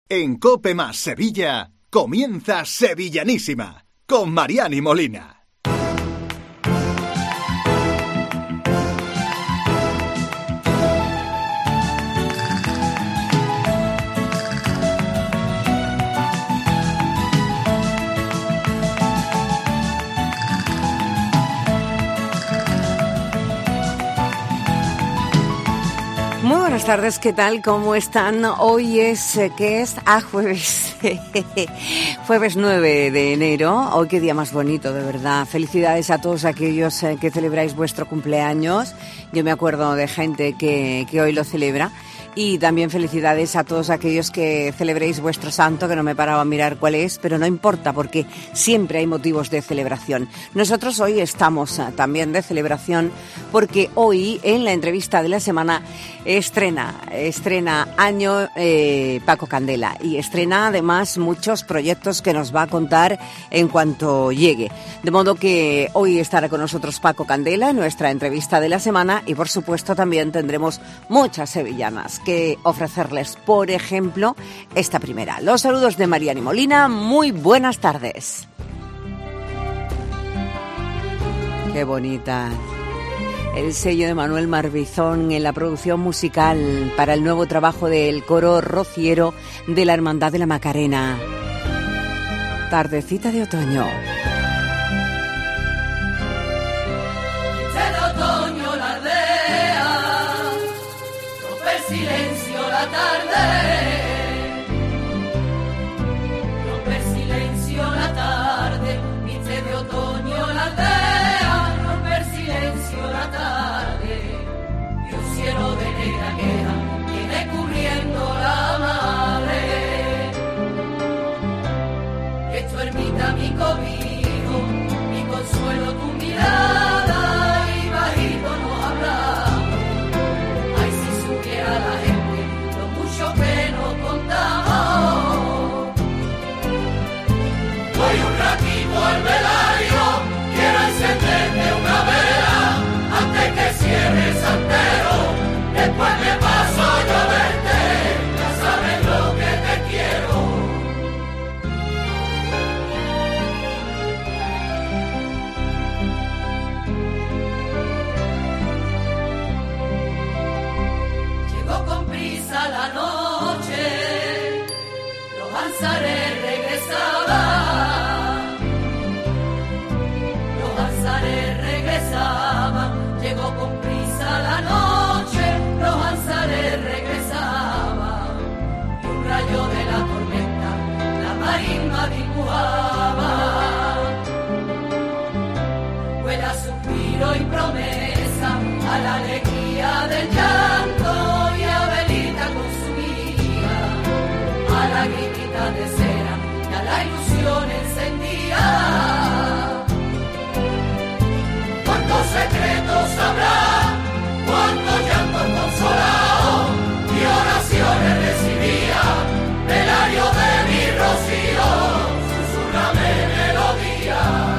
En COPE más Sevilla, comienza Sevillanísima, con Mariani Molina. Muy buenas tardes, ¿qué tal? ¿Cómo están? Hoy es, ¿qué es? Jueves. Jueves 9 de enero. Hoy qué día más bonito, de verdad. Felicidades a todos aquellos que celebráis vuestro cumpleaños. Yo me acuerdo de gente que hoy lo celebra. Y también felicidades a todos aquellos que celebréis vuestro santo, que no me he parado a mirar cuál es, pero no importa porque siempre hay motivos de celebración. Nosotros hoy estamos también de celebración porque hoy en la entrevista de la semana estrena año Paco Candela y estrena además muchos proyectos que nos va a contar en cuanto llegue. De modo que hoy estará con nosotros Paco Candela en nuestra entrevista de la semana y por supuesto también tendremos muchas sevillanas que ofrecerles, por ejemplo, esta primera. Los saludos de Mariani Molina, muy buenas tardes. Qué bonita. El sello de Manuel Marbizón en la producción musical para el nuevo trabajo del coro rociero de la Hermandad de la Macarena. Tardecita de otoño. Silencio la tarde, rompe el silencio la tarde, viste de otoño la aldea, rompe el silencio la tarde, y un cielo de negra queja, viene corriendo la madre, que tu ermita mi cobijo, mi consuelo tu mirada, y bajito nos hablamos. A la gente lo mucho que nos contamos. Voy un ratito al velario, quiero encenderte una vela antes que cierre el santero. Después me paso yo a verte, ya sabes lo que te quiero. La noche, los alzares regresaban, llegó con prisa la noche, los alzares regresaban, y un rayo de la tormenta la marisma dibujaba, vuela suspiro y promesa a la alegría del llanto y a velita consumida, a la gritita de cera y a la ilusión encendida. ¿Cuántos secretos habrá? ¿Cuántos llantos consolados? Y oraciones recibía, velario de mi rocío, susurrame melodía.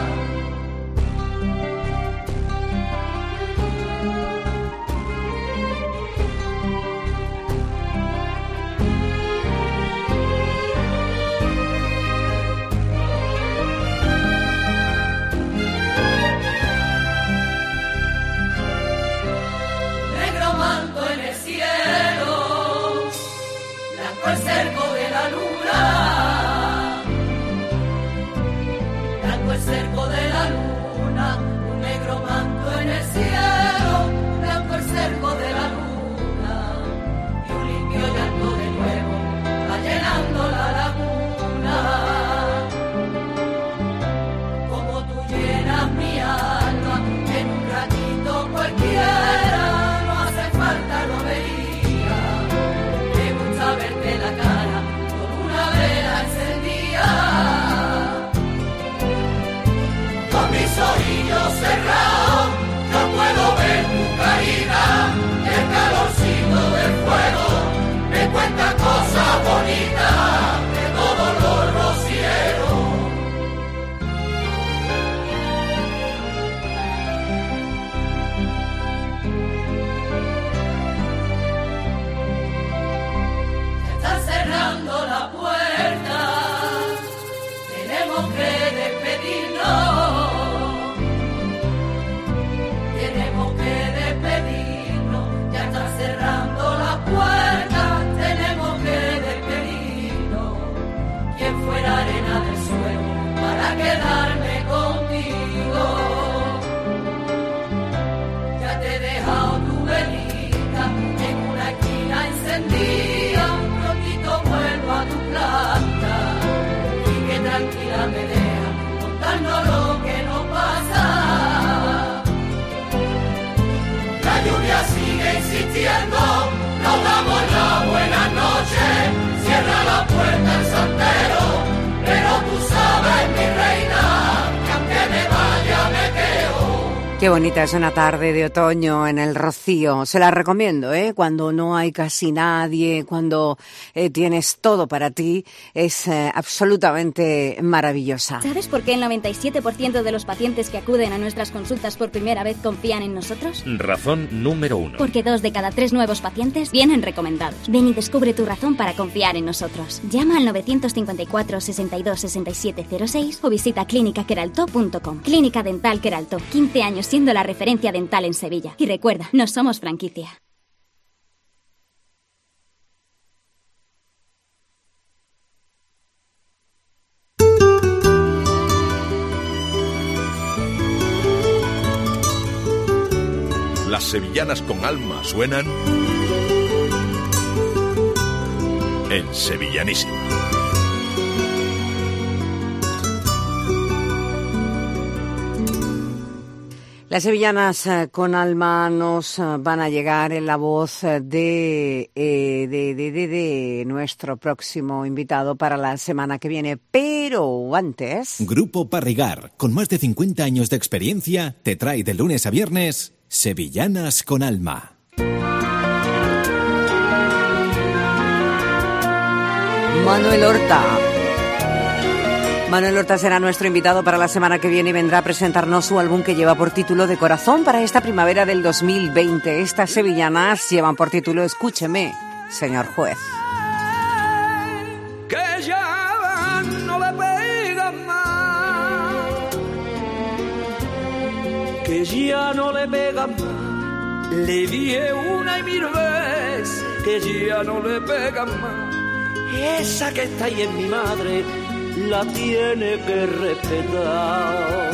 ahora me deja contando lo que no pasa. La lluvia sigue insistiendo, nos damos la buena noche, cierra la puerta el santero, pero tú sabes, mi reina, que aunque me vaya me quedo. Qué bonita es una tarde de otoño en el Rocío. Se la recomiendo, ¿eh? Cuando no hay casi nadie, cuando tienes todo para ti, es absolutamente maravillosa. ¿Sabes por qué el 97% de los pacientes que acuden a nuestras consultas por primera vez confían en nosotros? Razón número 1. Porque 2 de cada 3 nuevos pacientes vienen recomendados. Ven y descubre tu razón para confiar en nosotros. Llama al 954 62 67 06 o visita clínicaqueraltó.com. Clínica Dental Queraltó, 15 años siendo la referencia dental en Sevilla. Y recuerda, no somos franquicia. Las sevillanas con alma suenan en Sevillanísima. Las sevillanas con alma nos van a llegar en la voz de nuestro próximo invitado para la semana que viene. Pero antes... Grupo Parrigar, con más de 50 años de experiencia, te trae de lunes a viernes Sevillanas con alma. Manuel Horta. Manuel Horta será nuestro invitado para la semana que viene y vendrá a presentarnos su álbum que lleva por título De Corazón para esta primavera del 2020. Estas sevillanas llevan por título Escúcheme, señor juez. Que ya no le pegan más, que ya no le pegan más, le dije una y 1000 veces que ya no le pegan más, esa que está ahí en mi madre la tiene que respetar,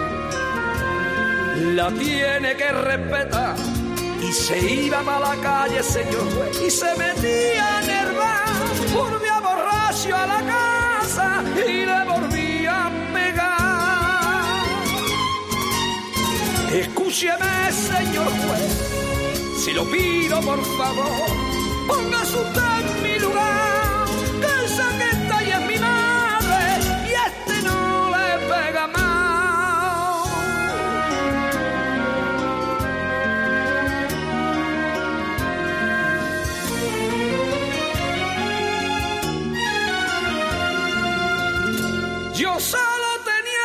la tiene que respetar. Y se iba para la calle, señor juez, y se metía en el bar, volvía borracho a la casa y le volvía a pegar. Escúcheme, señor juez, si lo pido por favor, póngase usted en mi lugar, que esa que está ahí es mi madre y este no le pega más. Yo solo tenía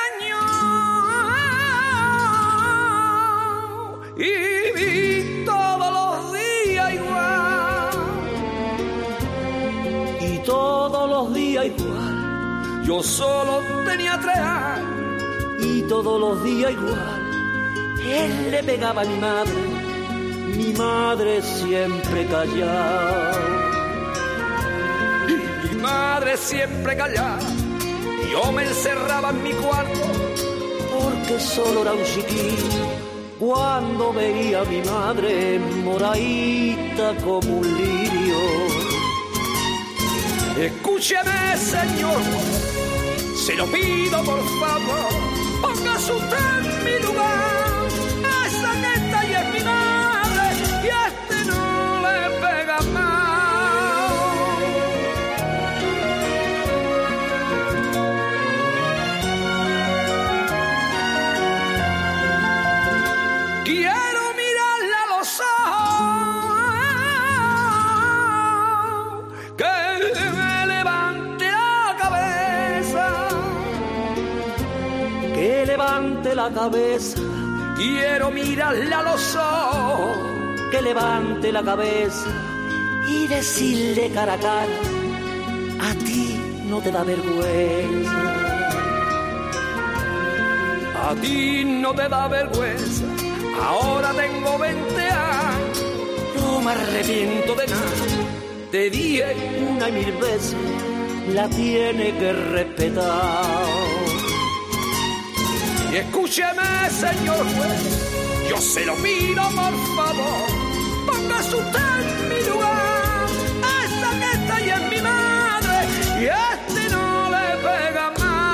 3 años y vi todos los días igual. Y todos los días igual. Yo solo tenía 3 años y todos los días igual. Él le pegaba a mi madre siempre callada. Y mi madre siempre callada. Yo me encerraba en mi cuarto porque solo era un chiquillo cuando veía a mi madre moradita como un lirio. Escúcheme, señor, se lo pido por favor, póngase usted en mi lugar, esa que está ahí es mi madre y a este no le pega más. Quiero mirarle a los ojos, que me levante la cabeza, que levante la cabeza. Quiero mirarle a los ojos, que levante la cabeza y decirle cara a cara, a ti no te da vergüenza, a ti no te da vergüenza. Ahora tengo 20 años, no me arrepiento de nada. Te dije una y 1000 veces, la tiene que respetar. Y escúcheme, señor juez, yo se lo pido por favor, póngase usted en mi lugar, esa que está ahí es mi madre y este no le pega más.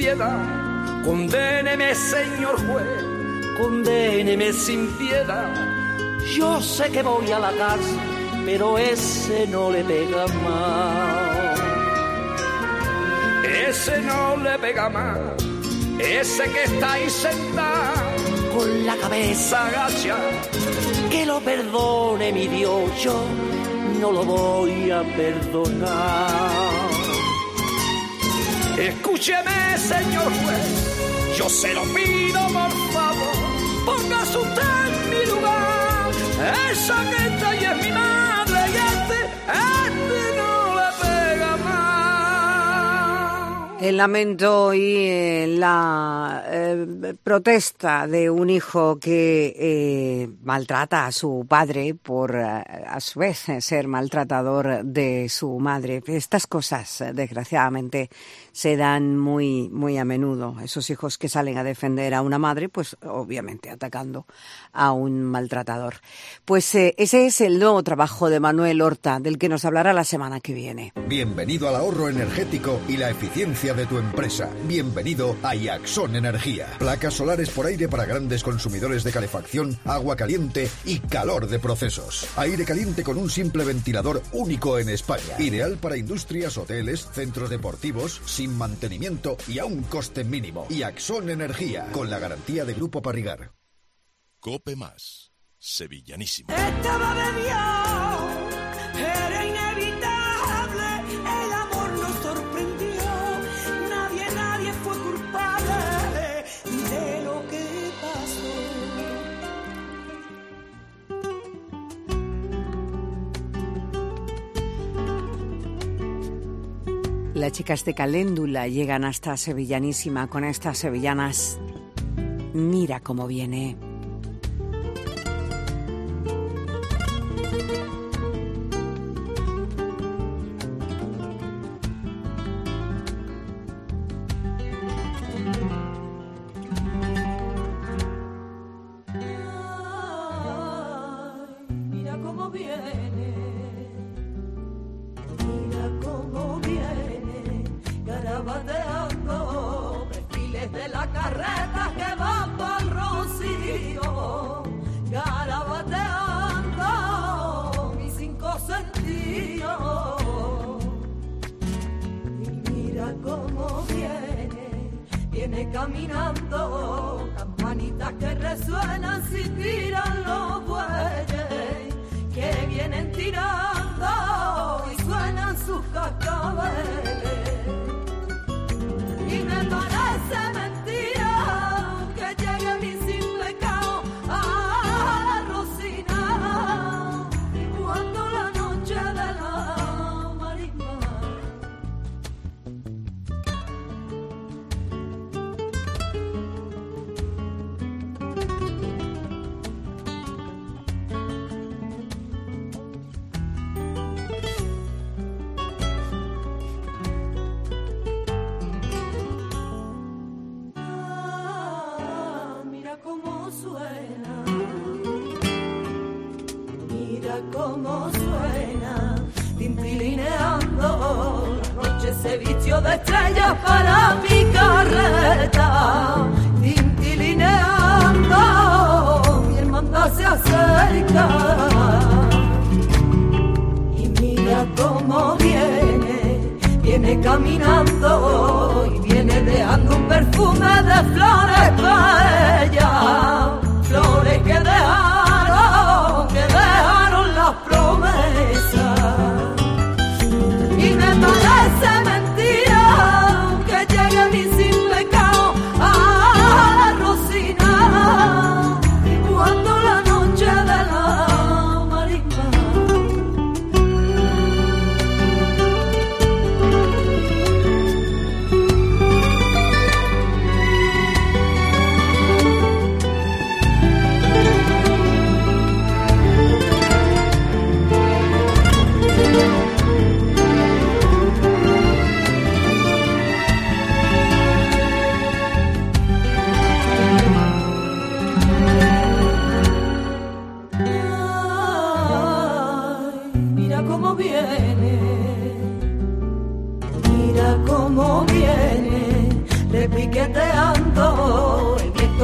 piedad. Condéneme, señor juez, condéneme sin piedad. Yo sé que voy a la cárcel, pero ese no le pega más. Ese no le pega más. Ese que está ahí sentado con la cabeza agacha, que lo perdone mi Dios, yo no lo voy a perdonar. Escúcheme, señor juez, yo se lo pido por favor, póngase usted en mi lugar. Esa que está ahí es mi madre y este no le pega más. El lamento y la protesta de un hijo que maltrata a su padre por, a su vez, ser maltratador de su madre. Estas cosas, desgraciadamente, se dan muy, muy a menudo. Esos hijos que salen a defender a una madre, pues obviamente atacando a un maltratador. Pues ese es el nuevo trabajo de Manuel Horta, del que nos hablará la semana que viene. Bienvenido al ahorro energético y la eficiencia de tu empresa. Bienvenido a Iaxon Energía. Placas solares por aire para grandes consumidores de calefacción, agua caliente y calor de procesos. Aire caliente con un simple ventilador único en España. Ideal para industrias, hoteles, centros deportivos, sin mantenimiento y a un coste mínimo. Iaxon Energía, con la garantía de Grupo Parrigar. Cope Más, sevillanísimo. Estaba bebido, era inevitable, el amor nos sorprendió, nadie fue culpable de lo que pasó. Las chicas de Caléndula llegan hasta Sevillanísima con estas sevillanas. Mira cómo viene. Garabateando desfiles de la carreta que van pa'l Rocío, garabateando mis cinco sentidos. Y mira cómo viene caminando, campanitas que resuenan si tiran los bueyes, que vienen tirando y suenan sus cascabeles. Y me parece mentira que llegue mi simple cao a la Rosina, cuando la noche de la marisma. Cómo suena, tintilineando, la noche se vistió de estrellas para mi carreta, tintilineando, mi hermandad se acerca, y mira cómo viene caminando, y viene dejando un perfume de flores para ella, flores que dejaron las promesas. Y me parece mentira que llegue mi simple cao a la Rosina, cuando la noche de la marisma.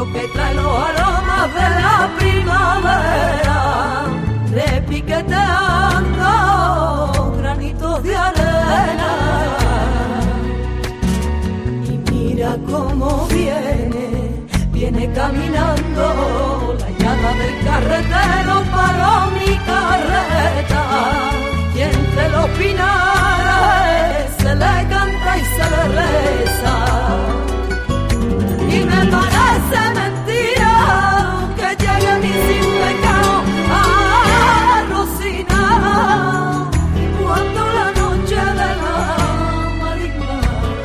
viento que trae los aromas de la primavera, repiqueteando granitos de arena. Y mira cómo viene caminando la llama del carretero, paró mi carreta, y entre los pinares se le canta y se le reza. Y me parece mentira que llegue mi sin pecado a Rosina, cuando la noche de la maligna.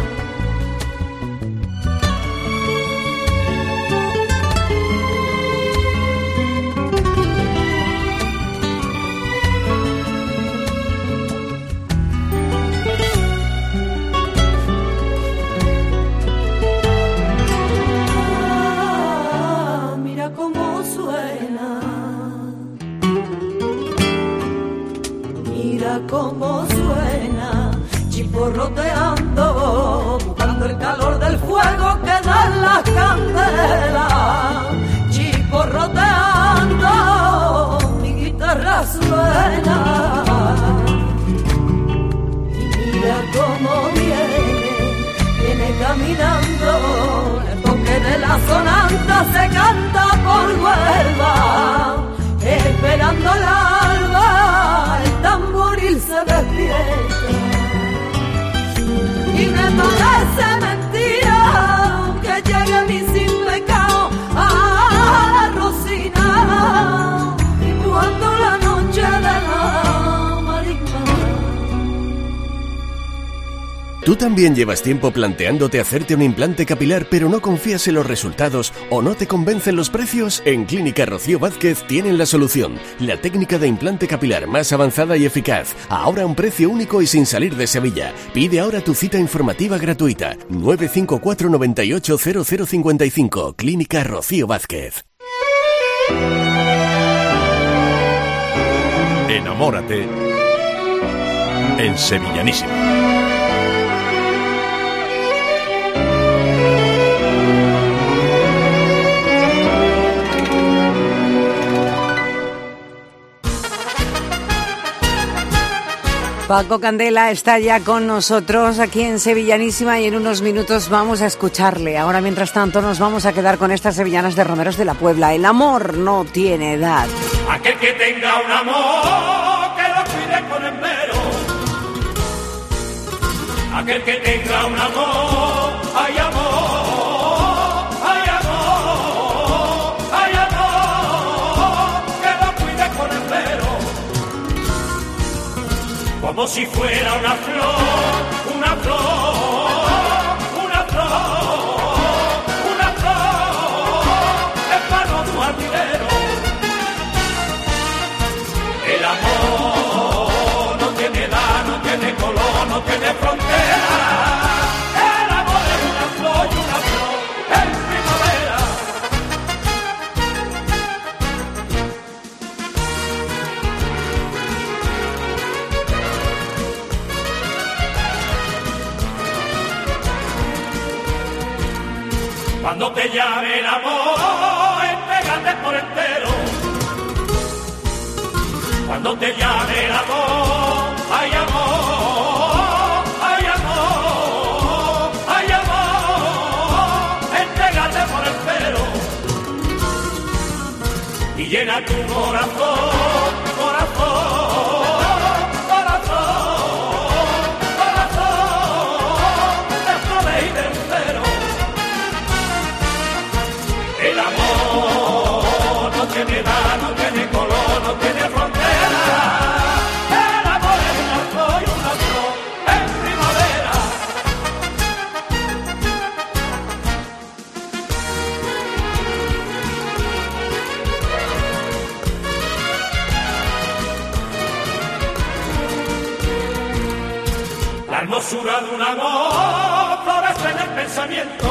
Cómo suena, chiporroteando, buscando el calor del fuego que dan las candelas. Chiporroteando, mi guitarra suena. Y mira cómo viene caminando, el toque de la sonanta se canta por Huelva, esperando el alba, el tamboril se despierta. Y me parece mentira que llegue mi sin pecado a Rosina, cuando la noche de la maligna. ¿Tú también llevas tiempo planteándote hacerte un implante capilar pero no confías en los resultados o no te convencen los precios? En Clínica Rocío Vázquez tienen la solución. La técnica de implante capilar más avanzada y eficaz. Ahora a un precio único y sin salir de Sevilla. Pide ahora tu cita informativa gratuita. 954 98 0055. Clínica Rocío Vázquez. Enamórate en Sevillanísima. Paco Candela está ya con nosotros aquí en Sevillanísima y en unos minutos vamos a escucharle. Ahora, mientras tanto, nos vamos a quedar con estas sevillanas de Romeros de la Puebla. El amor no tiene edad. Aquel que tenga un amor, que lo cuide con esmero. Aquel que tenga un amor, hay amor, hay amor, hay amor, que lo cuide con esmero. Como si fuera una flor, una flor, una flor, una flor, en mano de un jardinero. El amor no tiene edad, no tiene color, no tiene frontera. El amor es una flor y una flor en primavera. Cuando te llame el amor, entrégate por entero. Cuando te llame el amor, hay amor, hay amor, hay amor, entrégate por entero. Y llena tu corazón, corazón, corazón, corazón, de flores y de lucero. El amor no tiene edad, no tiene color, no tiene frontera. El amor es una flor y una flor en primavera. La hermosura de un amor florece en el pensamiento.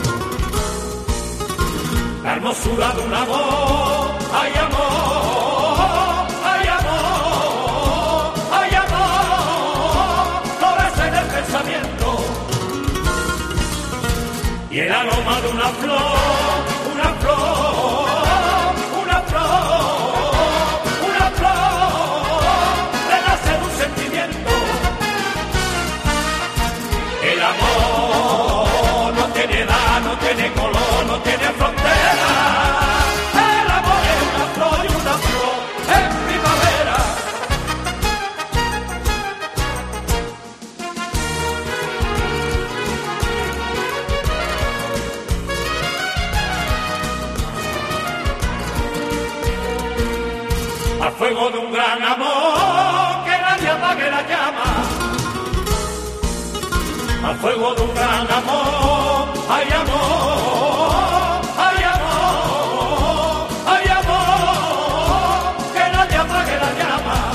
La hermosura de un amor, hay amor, hay amor, hay amor, florece en el pensamiento. Y el aroma de una flor tiene color, no tiene frontera. El amor es una flor y una flor en primavera. Al fuego de un gran amor, que nadie apague la llama. Al fuego de un gran amor, hay amor, hay amor, hay amor, que nadie apague la llama.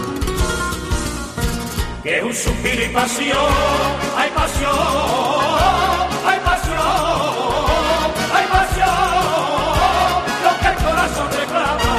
Que es un suspiro y pasión, hay pasión, hay pasión, hay pasión, lo que el corazón reclama.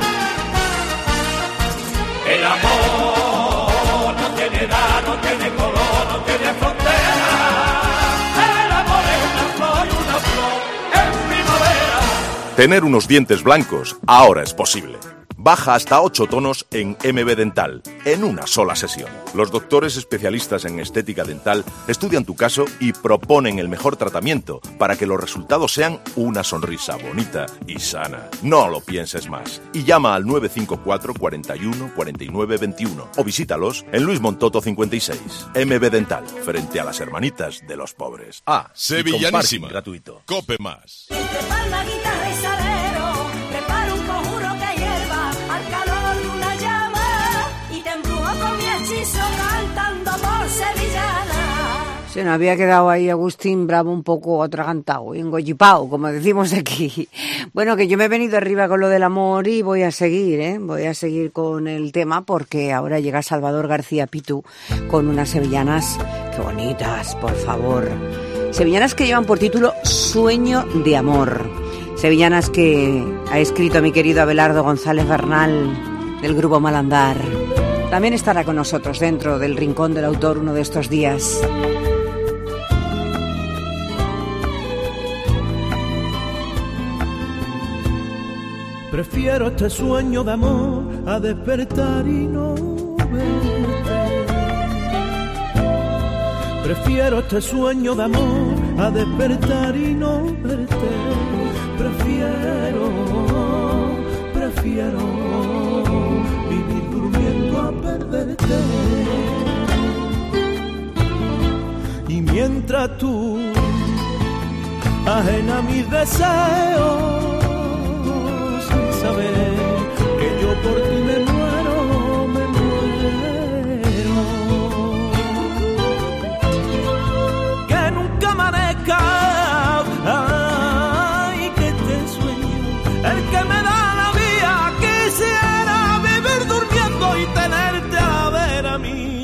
El amor no tiene edad, no tiene color, no tiene frontera. El amor es una flor y una flor en primavera. Tener unos dientes blancos ahora es posible. Baja hasta 8 tonos en MB Dental, en una sola sesión. Los doctores especialistas en estética dental estudian tu caso y proponen el mejor tratamiento para que los resultados sean una sonrisa bonita y sana. No lo pienses más y llama al 954 41 49 21 o visítalos en Luis Montoto 56. MB Dental, frente a las hermanitas de los pobres. Sevillanísima. Gratuito. Cope más. Entre palma, guitarra y salero, preparo un conjuro que hierva al calor de una llama y te embrujo con mi hechizo cantando por sevillana. Se nos había quedado ahí Agustín Bravo un poco atragantado, engollipao, como decimos aquí. Bueno, que yo me he venido arriba con lo del amor y voy a seguir con el tema porque ahora llega Salvador García Pitu con unas sevillanas, qué bonitas, por favor. Sevillanas que llevan por título Sueño de Amor. Sevillanas que ha escrito mi querido Abelardo González Bernal del grupo Malandar. También estará con nosotros dentro del Rincón del Autor uno de estos días. Prefiero este sueño de amor a despertar y no verte. Prefiero este sueño de amor a despertar y no verte. Prefiero vivir durmiendo a perderte. Y mientras tú, ajena a mis deseos, sin saber que yo por ti me muero, me muero. Que nunca amanezca, ay, que te sueño, el que me da la vida. Quisiera vivir durmiendo y tenerte a la vera mía.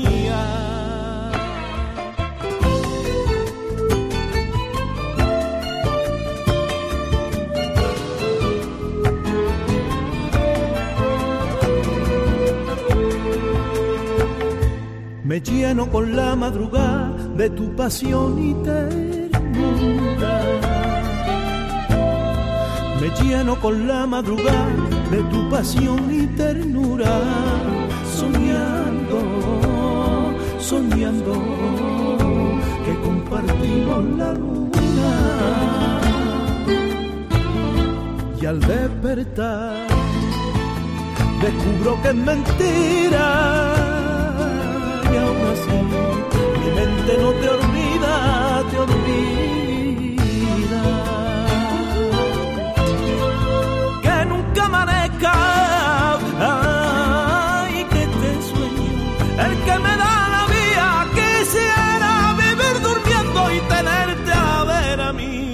Me lleno con la madrugada de tu pasión y ternura. Me lleno con la madrugada de tu pasión y ternura. Soñando que compartimos la luna. Y al despertar descubro que es mentira. Y aún así mi mente no te olvida, te olvida. Que nunca amanezca, ay, que te sueño, el que me da la vida. Quisiera vivir durmiendo y tenerte a vera mía.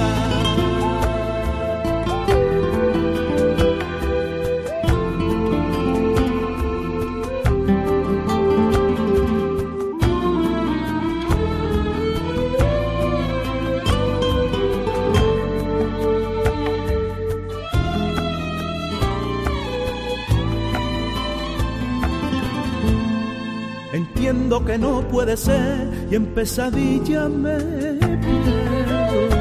Entiendo que no puede ser y en pesadilla me pierdo.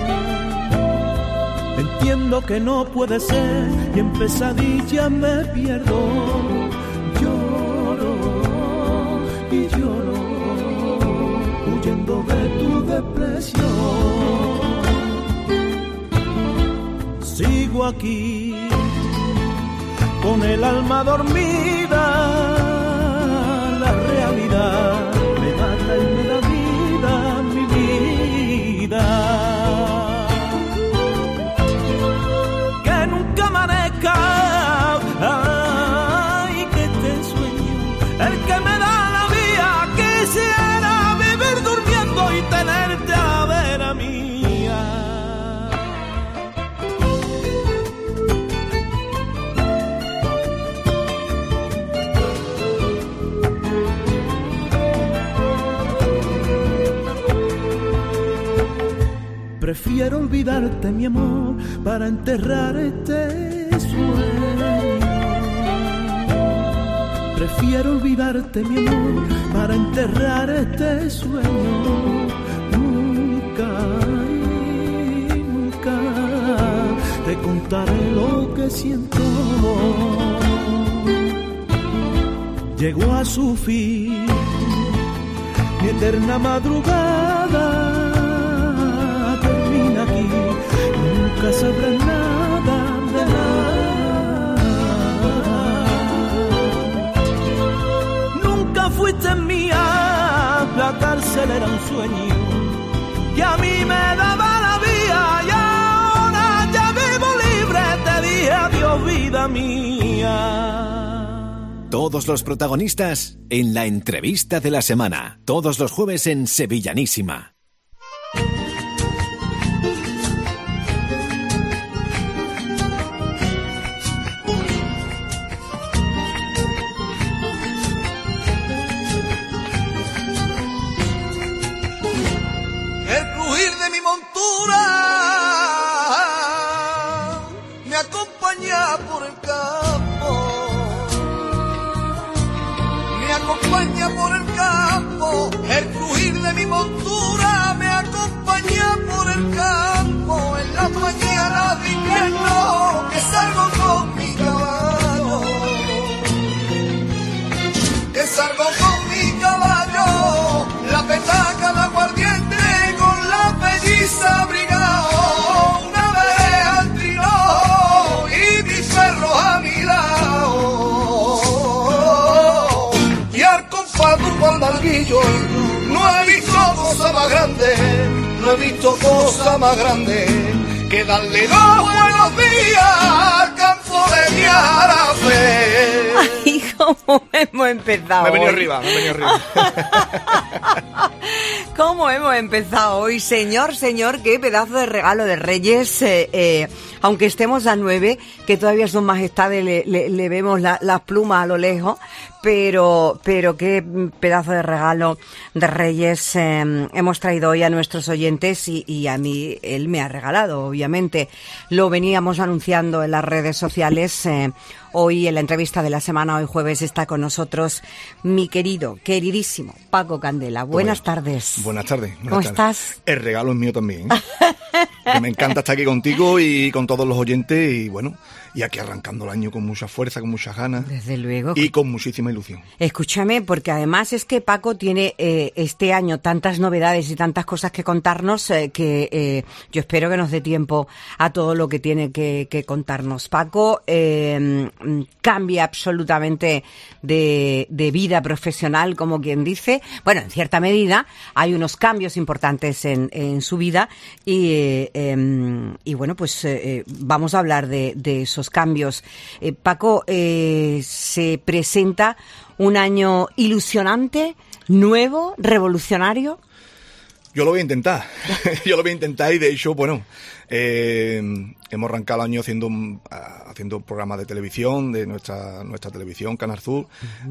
Entiendo que no puede ser y en pesadilla me pierdo. Lloro y lloro huyendo de tu depresión. sigo aquí, con el alma dormida. La realidad me mata y me da vida, mi vida. Que nunca amanezca, ay, que te sueño, el que me da la vida. Quisiera vivir durmiendo y tenerte a ver a mía. Prefiero olvidarte, mi amor, para enterrar este sueño. Prefiero olvidarte, mi amor, para enterrar este sueño. Nunca, ay, nunca te contaré lo que siento. Llegó a su fin mi eterna madrugada. Aquí nunca sabrás nada de nada. Nunca fuiste mía, la cárcel era un sueño que a mí me daba la vida y ahora ya vivo libre, te dije adiós vida mía. Todos los protagonistas en la entrevista de la semana, todos los jueves en Sevillanísima. Me acompaña por el campo, me acompaña por el campo, el crujir de mi montura me acompaña por el campo, en las mañanas de invierno que salgo con mi caballo, que salgo con mi caballo, la petaca, la aguardiente con la pelliza abrigado. No he visto cosa más grande, no he visto cosa más grande que darle dos buenos días al campo de mi Jarafe. Ay, cómo hemos empezado. Me he venido arriba. ¿Cómo hemos empezado hoy? Señor, qué pedazo de regalo de Reyes. Aunque estemos a 9, que todavía son majestades, le vemos las plumas a lo lejos, pero qué pedazo de regalo de Reyes hemos traído hoy a nuestros oyentes y a mí él me ha regalado, obviamente. Lo veníamos anunciando en las redes sociales. Hoy en la entrevista de la semana, hoy jueves, está con nosotros mi queridísimo Paco Candela. Buenas tardes. Buenas tardes. ¿Cómo estás? El regalo es mío también, ¿eh? Que me encanta estar aquí contigo y con todos los oyentes y bueno, y aquí arrancando el año con mucha fuerza, con muchas ganas. Desde luego. Y con muchísima ilusión. Escúchame, porque además es que Paco tiene este año tantas novedades y tantas cosas que contarnos que yo espero que nos dé tiempo a todo lo que tiene que contarnos. Paco cambia absolutamente de vida profesional, como quien dice. Bueno, en cierta medida hay unos cambios importantes en su vida y bueno, pues vamos a hablar de esos cambios. Paco, se presenta un año ilusionante, nuevo, revolucionario. Yo lo voy a intentar, y de hecho, bueno, hemos arrancado el año haciendo programas de televisión, de nuestra televisión, Canal Sur.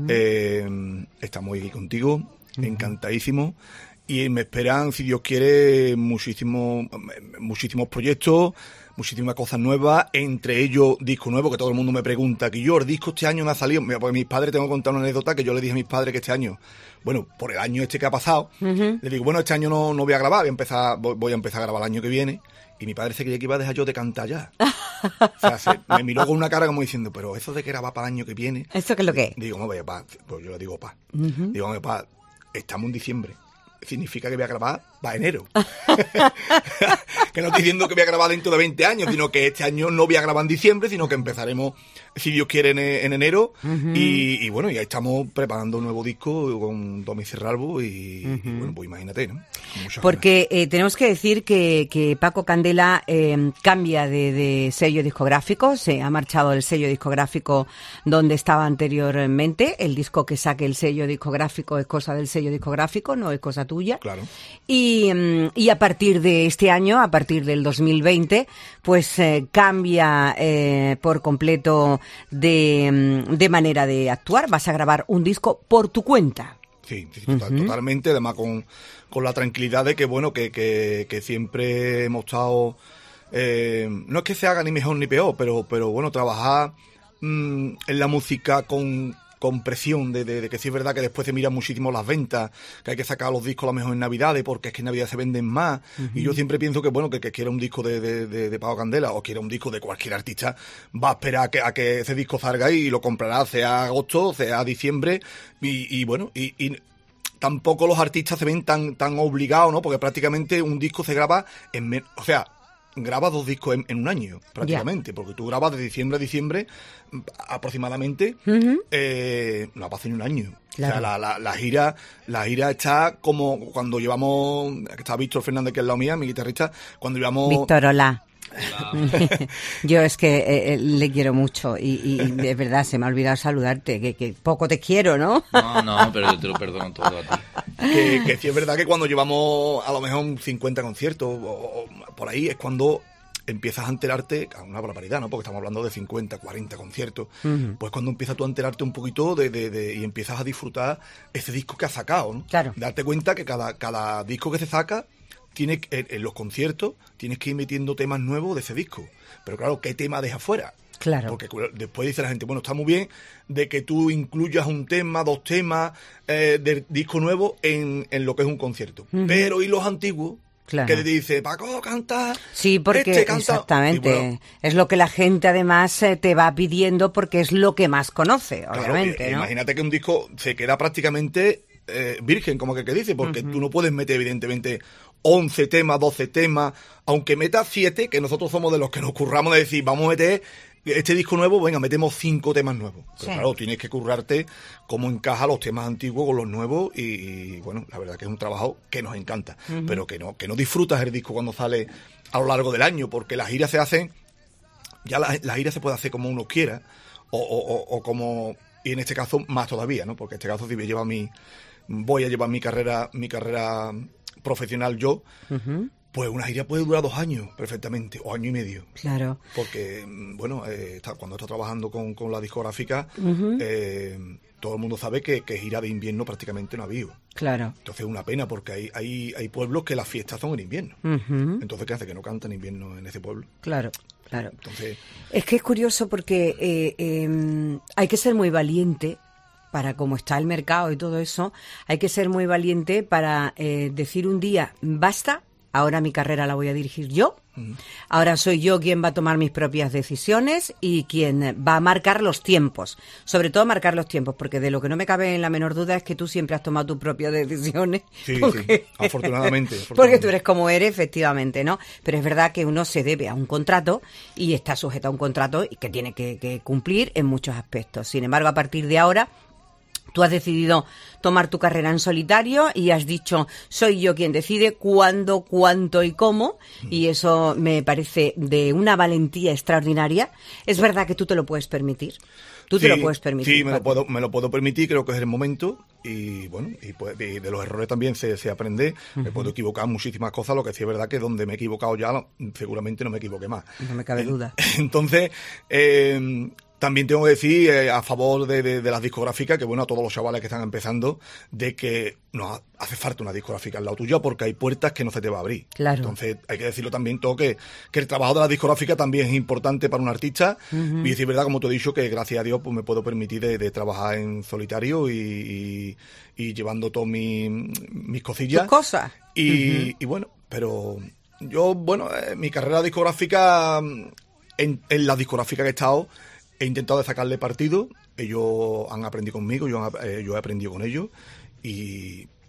Estamos aquí contigo, encantadísimo, y me esperan, si Dios quiere, muchísimos proyectos, muchísimas cosas nuevas, entre ellos disco nuevo, que todo el mundo me pregunta, que yo el disco este año me ha salido, pues mis padres, tengo que contar una anécdota que yo le dije a mis padres que este año, bueno, por el año este que ha pasado, le digo, bueno, este año no voy a grabar, voy a empezar a grabar el año que viene, y mi padre se creía que iba a dejar yo de cantar ya. O sea, me miró con una cara como diciendo, pero eso de que grabar para el año que viene... ¿Eso qué es lo que es? Digo, no, pa, pues yo le digo, pa. Digo, pa, estamos en diciembre. Significa que voy a grabar para enero. Que no estoy diciendo que voy a grabar dentro de 20 años, sino que este año no voy a grabar en diciembre, sino que empezaremos, si Dios quiere, en enero. Y bueno, ya estamos preparando un nuevo disco con Tommy Cerralbo y bueno, pues imagínate, ¿no? Porque tenemos que decir que Paco Candela cambia de sello discográfico, se ha marchado del sello discográfico donde estaba anteriormente. El disco que saque el sello discográfico es cosa del sello discográfico, no es cosa tuya. Claro. Y a partir de este año, a partir del 2020, pues cambia por completo de manera de actuar. Vas a grabar un disco por tu cuenta. Sí, totalmente, además con la tranquilidad de que, bueno, que siempre hemos estado, no es que se haga ni mejor ni peor, pero bueno, trabajar en la música con presión de que sí es verdad que después se miran muchísimo las ventas, que hay que sacar los discos a lo mejor en Navidades porque es que en Navidad se venden más, y yo siempre pienso que bueno, que quiera un disco de Paco Candela o quiera un disco de cualquier artista, va a esperar a que ese disco salga y lo comprará, sea agosto, sea diciembre, y bueno, y tampoco los artistas se ven tan obligados, ¿no? Porque prácticamente un disco se graba grabas 2 discos en un año, prácticamente, porque tú grabas de diciembre a diciembre aproximadamente, no pasa ni un año. Claro. O sea, la gira está como cuando llevamos, que está Víctor Fernández, que es la mía, mi guitarrista, cuando llevamos... Víctor, hola. Yo es que le quiero mucho y de verdad se me ha olvidado saludarte, que poco te quiero, ¿no? No, pero yo te lo perdono todo a ti. Que sí es verdad que cuando llevamos a lo mejor 50 conciertos o por ahí es cuando empiezas a enterarte, una barbaridad, ¿no? Porque estamos hablando de 50, 40 conciertos, pues cuando empiezas tú a enterarte un poquito y empiezas a disfrutar ese disco que has sacado, ¿no? Claro. Darte cuenta que cada disco que se saca tiene en los conciertos tienes que ir metiendo temas nuevos de ese disco. Pero claro, ¿qué tema deja fuera? Claro. Porque después dice la gente, bueno, está muy bien de que tú incluyas un tema, 2 temas del disco nuevo en lo que es un concierto. Pero ¿y los antiguos? Claro. Que te dice, Paco, canta. Sí, porque canta. Exactamente. Bueno, es lo que la gente además te va pidiendo porque es lo que más conoce, obviamente, claro, ¿no? Imagínate que un disco se queda prácticamente virgen, como que dice, porque tú no puedes meter evidentemente 11 temas, 12 temas, aunque metas 7, que nosotros somos de los que nos curramos de decir, vamos a meter este disco nuevo, venga, metemos 5 temas nuevos. Pero claro, tienes que currarte cómo encaja los temas antiguos con los nuevos y bueno, la verdad que es un trabajo que nos encanta, pero que no disfrutas el disco cuando sale a lo largo del año, porque las giras se hacen, ya la gira se puede hacer como uno quiera, o como, y en este caso más todavía, ¿no? Porque en este caso si voy a llevar mi carrera profesional yo, pues una gira puede durar 2 años perfectamente, o año y medio. Claro. Porque, bueno, cuando está trabajando con la discográfica, todo el mundo sabe que gira de invierno prácticamente no ha habido. Claro. Entonces es una pena, porque hay pueblos que las fiestas son en invierno. Entonces, ¿qué hace? Que no cantan en invierno en ese pueblo. Claro. Claro. Entonces, es que es curioso porque hay que ser muy valiente para cómo está el mercado y todo eso, hay que ser muy valiente para decir un día, basta, ahora mi carrera la voy a dirigir yo, ahora soy yo quien va a tomar mis propias decisiones y quien va a marcar los tiempos, sobre todo marcar los tiempos, porque de lo que no me cabe en la menor duda es que tú siempre has tomado tus propias decisiones. Sí, porque, sí, afortunadamente. Porque tú eres como eres, efectivamente, ¿no? Pero es verdad que uno se debe a un contrato y está sujeto a un contrato y que tiene que cumplir en muchos aspectos. Sin embargo, a partir de ahora, tú has decidido tomar tu carrera en solitario y has dicho, soy yo quien decide cuándo, cuánto y cómo, y eso me parece de una valentía extraordinaria. Es verdad que tú te lo puedes permitir. Tú te lo puedes permitir. Sí, me lo puedo permitir, creo que es el momento, y bueno, y de los errores también se aprende. Me puedo equivocar en muchísimas cosas, lo que sí es verdad que donde me he equivocado ya, seguramente no me equivoqué más. No me cabe duda. Entonces, también tengo que decir a favor de las discográficas, que bueno, a todos los chavales que están empezando, de que no hace falta una discográfica al lado tuyo porque hay puertas que no se te va a abrir. Claro. Entonces hay que decirlo también todo, que el trabajo de la discográfica también es importante para un artista. Y es verdad, como te he dicho, que gracias a Dios pues me puedo permitir de trabajar en solitario y llevando todas mis cosillas. ¿Tus cosas? Y bueno, pero yo, bueno, mi carrera discográfica, en la discográfica que he estado, he intentado sacarle partido. Ellos han aprendido conmigo, yo he aprendido con ellos y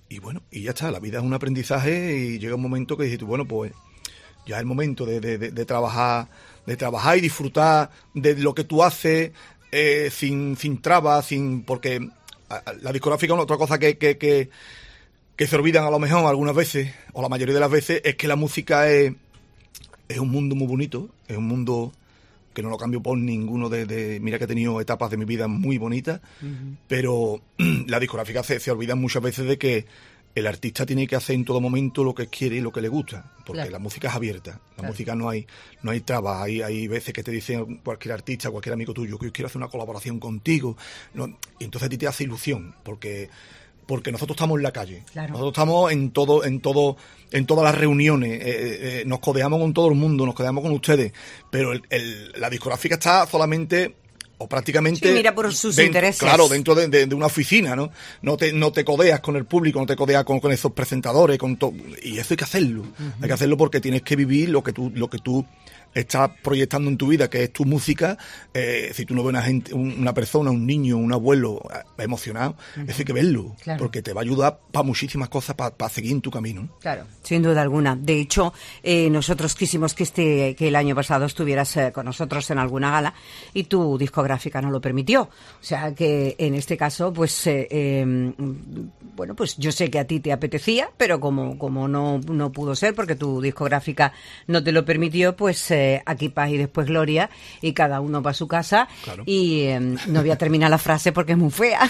bueno, y ya está, la vida es un aprendizaje y llega un momento que dices tú, bueno, pues ya es el momento de trabajar y disfrutar de lo que tú haces sin trabas, porque la discográfica es otra cosa que se olvidan a lo mejor algunas veces, o la mayoría de las veces, es que la música es un mundo muy bonito, es un mundo que no lo cambio por ninguno mira que he tenido etapas de mi vida muy bonitas, pero la discográfica se olvidan muchas veces de que el artista tiene que hacer en todo momento lo que quiere y lo que le gusta, porque claro, la música es abierta, la música no hay trabas, hay veces que te dicen cualquier artista, cualquier amigo tuyo, que yo quiero hacer una colaboración contigo, ¿no? Y entonces a ti te hace ilusión, porque nosotros estamos en la calle, claro, nosotros estamos en todas las reuniones, nos codeamos con todo el mundo, nos codeamos con ustedes, pero la discográfica está solamente o prácticamente... Sí, mira por sus intereses. Claro, dentro de una oficina, ¿no? No te codeas con el público, no te codeas con esos presentadores, y eso hay que hacerlo. Hay que hacerlo porque tienes que vivir lo que tú estás proyectando en tu vida, que es tu música. Si tú no ves una persona, un niño, un abuelo emocionado, eso hay que verlo, claro, porque te va a ayudar para muchísimas cosas, para seguir en tu camino. Claro, sin duda alguna. De hecho, nosotros quisimos que el año pasado estuvieras con nosotros en alguna gala y tu discográfica no lo permitió. O sea que en este caso, pues bueno, pues yo sé que a ti te apetecía, pero como no pudo ser porque tu discográfica no te lo permitió, pues aquí paz y después gloria, y cada uno para su casa. Claro. Y no voy a terminar la frase porque es muy fea.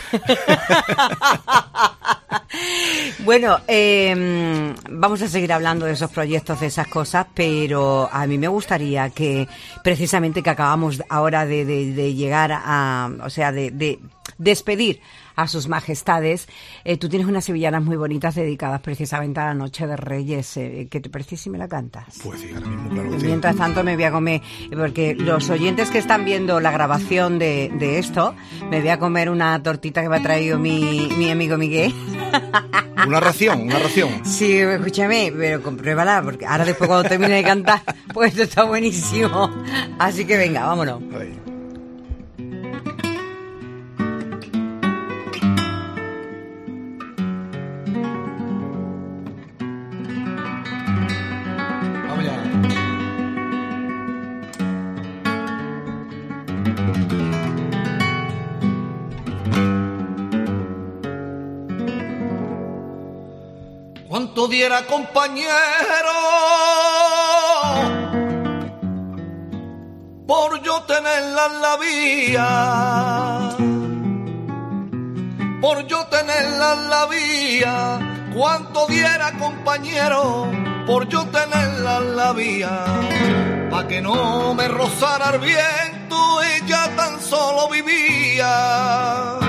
Bueno, vamos a seguir hablando de esos proyectos, de esas cosas, pero a mí me gustaría que precisamente que acabamos ahora de llegar a, o sea, de despedir a sus majestades, tú tienes unas sevillanas muy bonitas dedicadas precisamente a la Noche de Reyes. ¿Qué te parece si me la cantas? Pues sí, ahora mismo, claro que sí. Mientras tanto me voy a comer, porque los oyentes que están viendo la grabación de esto, me voy a comer una tortita que me ha traído mi amigo Miguel. Una ración. Sí, escúchame, pero compruébala, porque ahora después cuando termine de cantar, pues esto está buenísimo. Así que venga, vámonos. Cuanto diera, compañero, por yo tenerla en la vía, por yo tenerla en la vía. Cuanto diera, compañero, por yo tenerla en la vía, pa' que no me rozara el viento, ella tan solo vivía.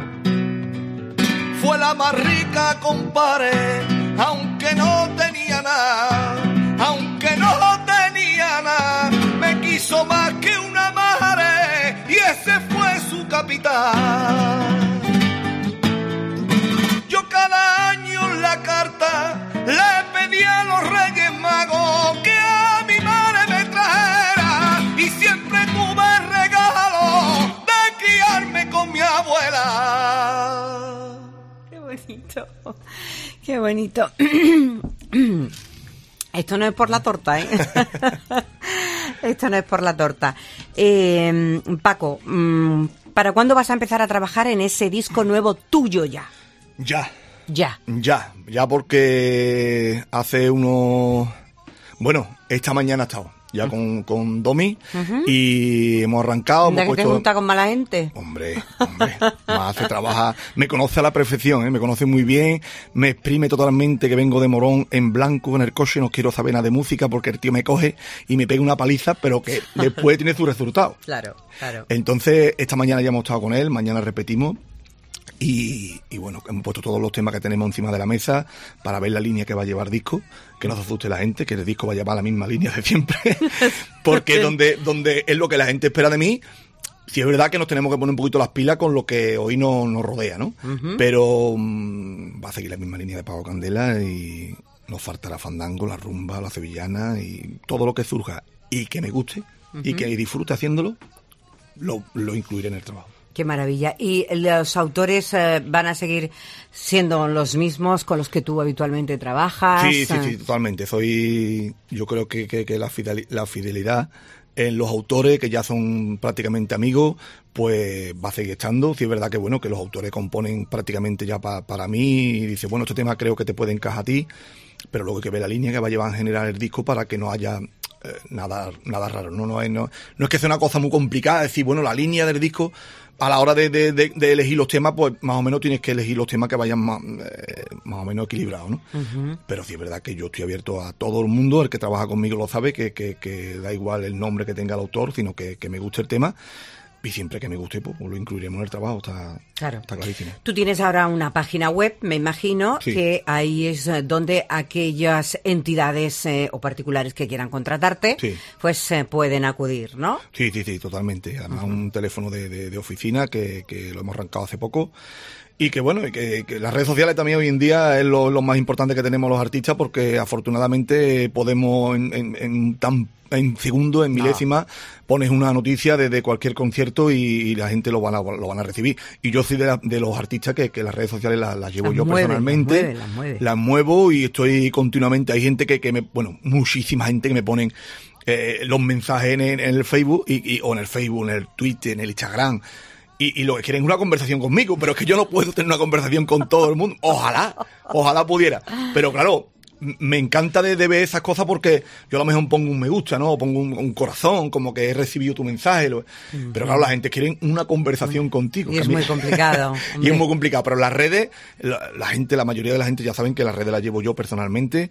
Fue la más rica, compadre, aunque no tenía nada, me quiso más que una madre y ese fue su capital. Yo cada año en la carta le pedí a los Reyes Magos que a mi madre me trajera y siempre tuve el regalo de criarme con mi abuela. Qué bonito. Qué bonito. Esto no es por la torta, ¿eh? Esto no es por la torta. Paco, ¿para cuándo vas a empezar a trabajar en ese disco nuevo tuyo ya? Ya, porque hace unos... Bueno, esta mañana he estado ya con Domi y hemos arrancado. ¿De que te junta con mala gente? Hombre, más se trabaja, me conoce a la perfección, me conoce muy bien, me exprime totalmente que vengo de Morón en blanco en el coche, no quiero saber nada de música porque el tío me coge y me pega una paliza, pero que después tiene su resultado. Claro. Entonces, esta mañana ya hemos estado con él, mañana repetimos. Y bueno, hemos puesto todos los temas que tenemos encima de la mesa para ver la línea que va a llevar disco, que no se asuste la gente, que el disco va a llevar la misma línea de siempre, porque donde es lo que la gente espera de mí. Sí es verdad que nos tenemos que poner un poquito las pilas con lo que hoy nos rodea, ¿no? Pero va a seguir la misma línea de Paco Candela y nos faltará fandango, la rumba, la sevillana y todo lo que surja y que me guste y que disfrute haciéndolo, lo incluiré en el trabajo. Qué maravilla. ¿Y los autores van a seguir siendo los mismos con los que tú habitualmente trabajas? Sí, totalmente. Yo creo que la fidelidad en los autores, que ya son prácticamente amigos, pues va a seguir estando. Sí, es verdad que bueno, que los autores componen prácticamente ya para mí y dice, bueno, este tema creo que te puede encajar a ti, pero luego hay que ver la línea que va a llevar a generar el disco para que no haya nada raro. No es que sea una cosa muy complicada, decir, bueno, la línea del disco, a la hora de elegir los temas, pues más o menos tienes que elegir los temas que vayan más o menos equilibrados, ¿no? Uh-huh. Pero sí es verdad que yo estoy abierto a todo el mundo, el que trabaja conmigo lo sabe, que da igual el nombre que tenga el autor, sino que me guste el tema. Y siempre que me guste, pues lo incluiremos en el trabajo, está clarísimo. Tú tienes ahora una página web, me imagino, sí, que ahí es donde aquellas entidades o particulares que quieran contratarte, sí, pues pueden acudir, ¿no? Sí, totalmente. Además, un teléfono de oficina que lo hemos arrancado hace poco. Y que bueno, que las redes sociales también hoy en día es lo más importante que tenemos los artistas, porque afortunadamente podemos en segundos, en milésimas, pones una noticia de cualquier concierto y la gente lo van a recibir. Y yo soy de los artistas que las redes sociales las llevo yo personalmente, las muevo y estoy continuamente. Hay gente muchísima gente que me ponen los mensajes en el Facebook o en el Facebook, en el Twitter, en el Instagram. Y lo que quieren es una conversación conmigo, pero es que yo no puedo tener una conversación con todo el mundo. Ojalá pudiera. Pero claro, me encanta de ver esas cosas, porque yo a lo mejor pongo un me gusta, ¿no? O pongo un corazón, como que he recibido tu mensaje. Pero claro, la gente quiere una conversación contigo. Y es muy complicado. Y es muy complicado. Pero las redes, la mayoría de la gente ya saben que las redes las llevo yo personalmente.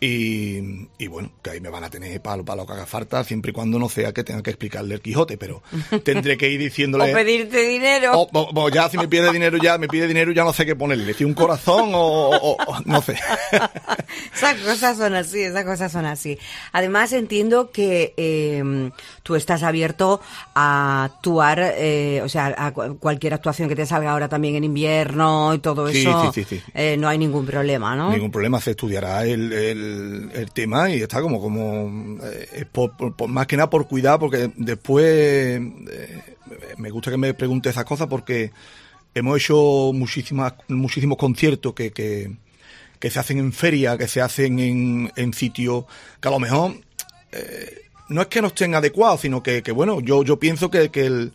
Y bueno, que ahí me van a tener para lo que haga falta, siempre y cuando no sea que tenga que explicarle el Quijote, pero tendré que ir diciéndole... o pedirte dinero. O ya, si me pide dinero, ya no sé qué ponerle, si un corazón o no sé. Esas cosas son así. Además, entiendo que tú estás abierto a actuar, o sea, a cualquier actuación que te salga ahora también en invierno y todo eso. Sí. No hay ningún problema, ¿no? Ningún problema, se estudiará el tema y está como por más que nada por cuidar, porque después me gusta que me pregunte esas cosas, porque hemos hecho muchísimos conciertos que se hacen en feria, que se hacen en sitios que a lo mejor no es que no estén adecuados, sino que bueno, yo pienso que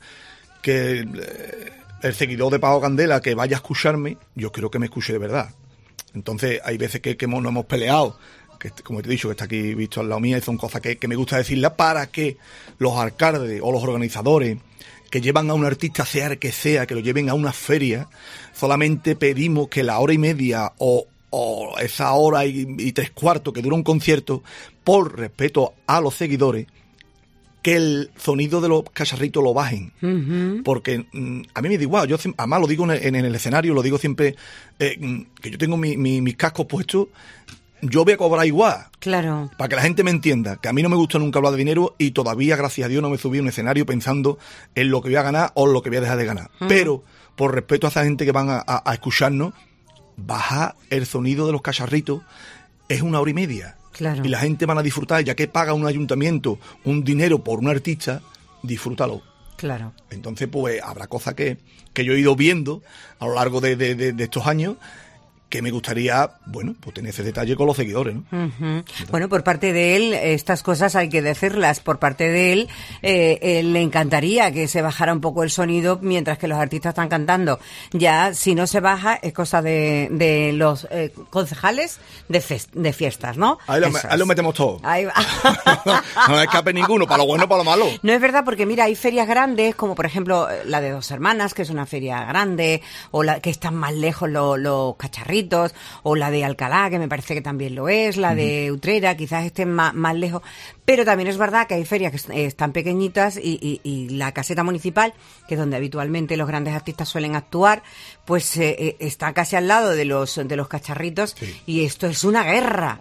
el seguidor de Paco Candela que vaya a escucharme, yo creo que me escuche de verdad. Entonces hay veces que nos hemos peleado, que como te he dicho, que está aquí visto al lado mía, y son cosas que me gusta decirlas, para que los alcaldes o los organizadores que llevan a un artista, sea el que sea, que lo lleven a una feria, solamente pedimos que la hora y media o esa hora y 3/4 que dura un concierto, por respeto a los seguidores, que el sonido de los cacharritos lo bajen. Uh-huh. Porque a mí me da igual, yo además lo digo en el escenario, lo digo siempre, que yo tengo mis cascos puestos, yo voy a cobrar igual. Claro. Para que la gente me entienda, que a mí no me gusta nunca hablar de dinero, y todavía, gracias a Dios, no me subí a un escenario pensando en lo que voy a ganar o lo que voy a dejar de ganar. Uh-huh. Pero, por respeto a esa gente que van a escucharnos, baja el sonido de los cacharritos, es 1 hora y media. Claro. Y la gente van a disfrutar, ya que paga un ayuntamiento un dinero por un artista, disfrútalo. Claro. Entonces, pues habrá cosas que yo he ido viendo a lo largo de estos años, que me gustaría, bueno, pues tener ese detalle con los seguidores, ¿no? Uh-huh. Bueno, por parte de él, estas cosas hay que decirlas. Por parte de él, le encantaría que se bajara un poco el sonido mientras que los artistas están cantando. Ya, si no se baja, es cosa de los concejales de fiestas, ¿no? Ahí lo metemos todo. Ahí va. No escape ninguno, para lo bueno o para lo malo. No es verdad, porque mira, hay ferias grandes, como por ejemplo la de Dos Hermanas, que es una feria grande, o la que están más lejos los cacharritos, o la de Alcalá, que me parece que también lo es, la de Utrera, quizás estén más lejos, pero también es verdad que hay ferias que están pequeñitas y la caseta municipal, que es donde habitualmente los grandes artistas suelen actuar, pues está casi al lado de los cacharritos. Sí. Y esto es una guerra,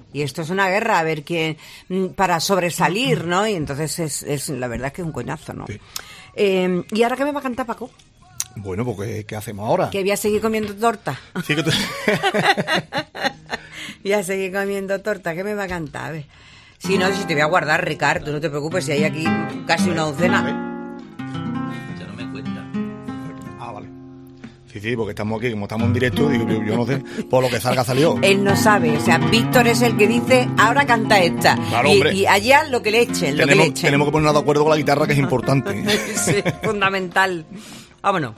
a ver quién, para sobresalir, ¿no? Y entonces es la verdad es que es un coñazo, ¿no? Sí. ¿Y ahora qué me va a cantar, Paco? Bueno, pues ¿qué hacemos ahora? Que voy a seguir comiendo torta. Sí, que voy a seguir comiendo torta. ¿Qué me va a cantar? A ver. Si no, si te voy a guardar, Ricardo, tú no te preocupes, si hay aquí casi una docena. Ya no me cuenta. Sí, porque estamos aquí, como estamos en directo, digo, yo no sé, por lo que salga salió. Él no sabe, o sea, Víctor es el que dice, ahora canta esta. Claro, hombre. Y allá lo que le echen, Tenemos que ponernos de acuerdo con la guitarra, que es importante. Sí, fundamental. Vámonos.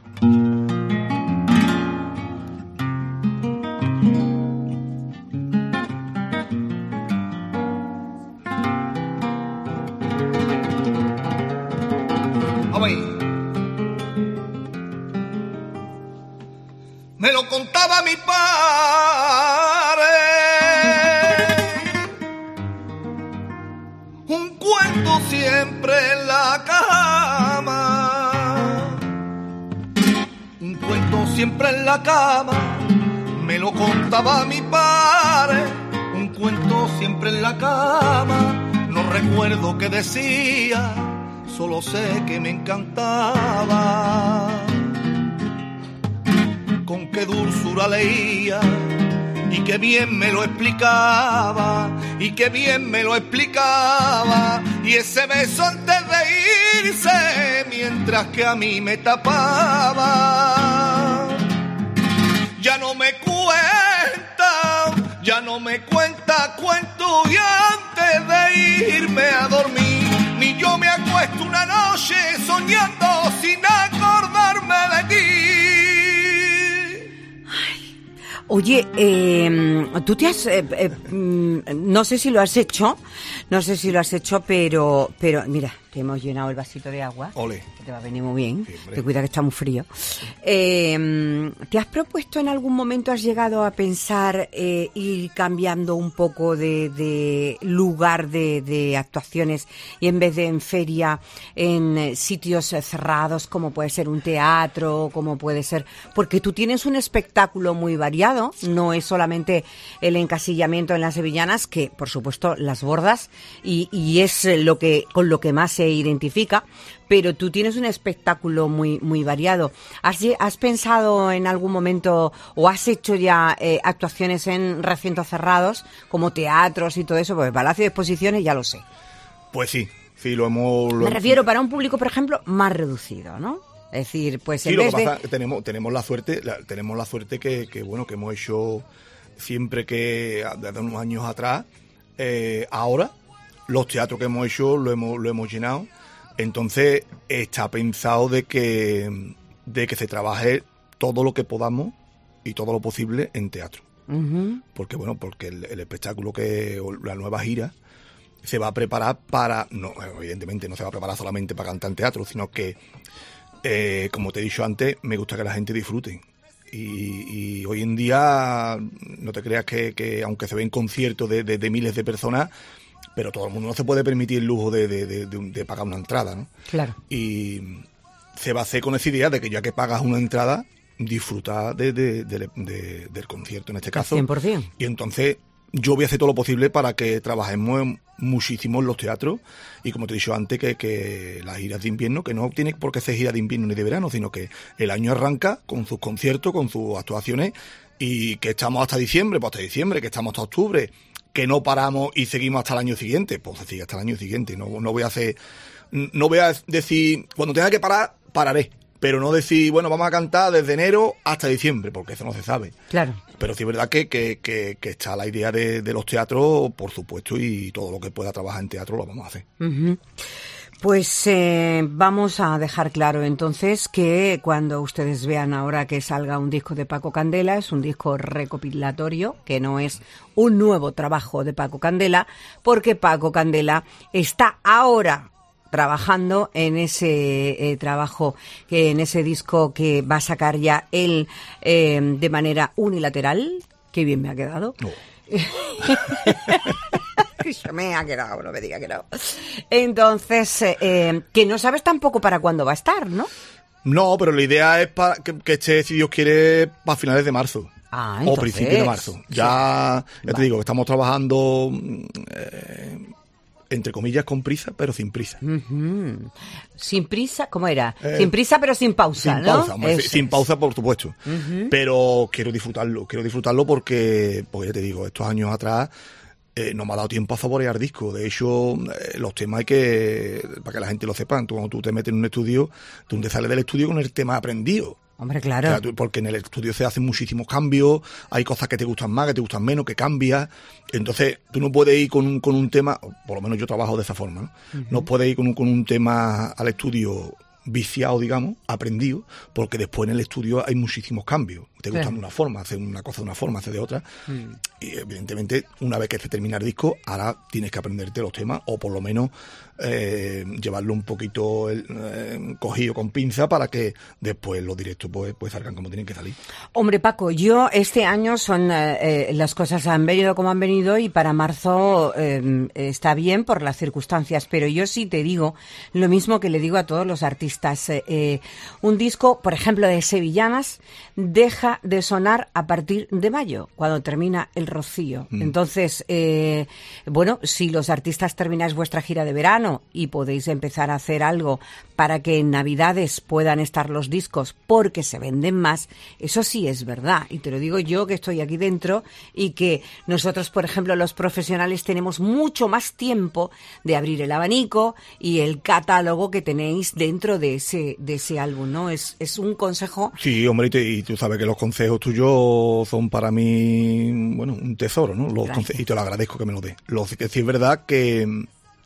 Me lo contaba mi padre, un cuento siempre en la cama, un cuento siempre en la cama, me lo contaba mi padre, un cuento siempre en la cama, no recuerdo qué decía, solo sé que me encantaba. Con qué dulzura leía y qué bien me lo explicaba, y qué bien me lo explicaba, y ese beso antes de irse mientras que a mí me tapaba. Ya no me cuenta cuento, y antes de irme a dormir ni yo me acuesto una noche soñando sin acordarme de ti. Oye, tú te has... no sé si lo has hecho, pero mira, te hemos llenado el vasito de agua. Ole. Que te va a venir muy bien. Sí, te cuida que está muy frío. ¿Te has propuesto en algún momento, has llegado a pensar ir cambiando un poco de lugar de actuaciones, y en vez de en feria, en sitios cerrados, como puede ser un teatro, como puede ser... Porque tú tienes un espectáculo muy variado, no es solamente el encasillamiento en las sevillanas, que por supuesto las bordas y es con lo que más se identifica, pero tú tienes un espectáculo muy variado. ¿Has pensado en algún momento o has hecho ya actuaciones en recintos cerrados, como teatros y todo eso? Pues Palacio de Exposiciones ya lo sé. Pues sí, lo hemos... Me refiero para un público, por ejemplo, más reducido, ¿no? Es decir, pues en vez de... tenemos la suerte que bueno, que hemos hecho siempre, que desde unos años atrás, ahora los teatros que hemos hecho lo hemos llenado. Entonces está pensado de que se trabaje todo lo que podamos y todo lo posible en teatro. Uh-huh. Porque el espectáculo, la nueva gira, se va a preparar evidentemente no se va a preparar solamente para cantar en teatro, sino que, como te he dicho antes, me gusta que la gente disfrute. Y hoy en día, no te creas que aunque se ven conciertos de miles de personas, pero todo el mundo no se puede permitir el lujo de pagar una entrada, ¿no? Claro. Y se va a hacer con esa idea de que ya que pagas una entrada, disfrutar del concierto en este caso. 100%. Y entonces yo voy a hacer todo lo posible para que trabajemos muchísimo en los teatros, y como te he dicho antes, que las giras de invierno, que no tiene por qué ser gira de invierno ni de verano, sino que el año arranca con sus conciertos, con sus actuaciones, y que estamos hasta diciembre, que estamos hasta octubre, que no paramos y seguimos hasta el año siguiente, pues se sigue hasta el año siguiente. No voy a decir, cuando tenga que parar, pararé, pero no decir, bueno, vamos a cantar desde enero hasta diciembre, porque eso no se sabe. Claro. Pero sí es verdad que está la idea de los teatros, por supuesto, y todo lo que pueda trabajar en teatro lo vamos a hacer. Uh-huh. Pues vamos a dejar claro entonces que cuando ustedes vean ahora que salga un disco de Paco Candela, es un disco recopilatorio, que no es un nuevo trabajo de Paco Candela, porque Paco Candela está ahora trabajando en ese trabajo, en ese disco que va a sacar ya él de manera unilateral. Qué bien me ha quedado. No. Se me ha quedado, no me diga que no. Entonces, que no sabes tampoco para cuándo va a estar, ¿no? No, pero la idea es que esté, si Dios quiere, para finales de marzo. Entonces, o principios de marzo. Ya te digo, estamos trabajando, entre comillas, con prisa, pero sin prisa. Uh-huh. Sin prisa, ¿cómo era? Sin prisa, pero sin pausa, sin ¿no? Pausa, sin pausa, por supuesto. Uh-huh. Pero quiero disfrutarlo porque ya te digo, estos años atrás no me ha dado tiempo a saborear discos. De hecho, los temas hay que, para que la gente lo sepa, cuando tú te metes en un estudio, tú te sales del estudio con el tema aprendido. Hombre, claro. O sea, porque en el estudio se hacen muchísimos cambios, hay cosas que te gustan más, que te gustan menos, que cambias. Entonces, tú no puedes ir con un tema, por lo menos yo trabajo de esa forma, ¿no? Uh-huh. No puedes ir con un tema al estudio viciado, digamos, aprendido, porque después en el estudio hay muchísimos cambios. Te gustan de una forma, hacer una cosa de una forma, hacer de otra. Y evidentemente, una vez que se termina el disco, ahora tienes que aprenderte los temas, o por lo menos llevarlo un poquito cogido con pinza para que después los directos pues salgan como tienen que salir. Hombre, Paco, yo este año son las cosas han venido como han venido y para marzo está bien por las circunstancias, pero yo sí te digo lo mismo que le digo a todos los artistas. Un disco, por ejemplo, de Sevillanas, deja de sonar a partir de mayo, cuando termina el Rocío. Entonces, bueno, si los artistas termináis vuestra gira de verano y podéis empezar a hacer algo para que en Navidades puedan estar los discos porque se venden más, eso sí es verdad. Y te lo digo yo que estoy aquí dentro y que nosotros, por ejemplo, los profesionales tenemos mucho más tiempo de abrir el abanico y el catálogo que tenéis dentro de ese álbum, ¿no? Es un consejo. Sí, hombre, y tú sabes que los consejos tuyos son para mí, bueno, un tesoro, ¿no? Y te lo agradezco que me lo des. Lo que sí es verdad que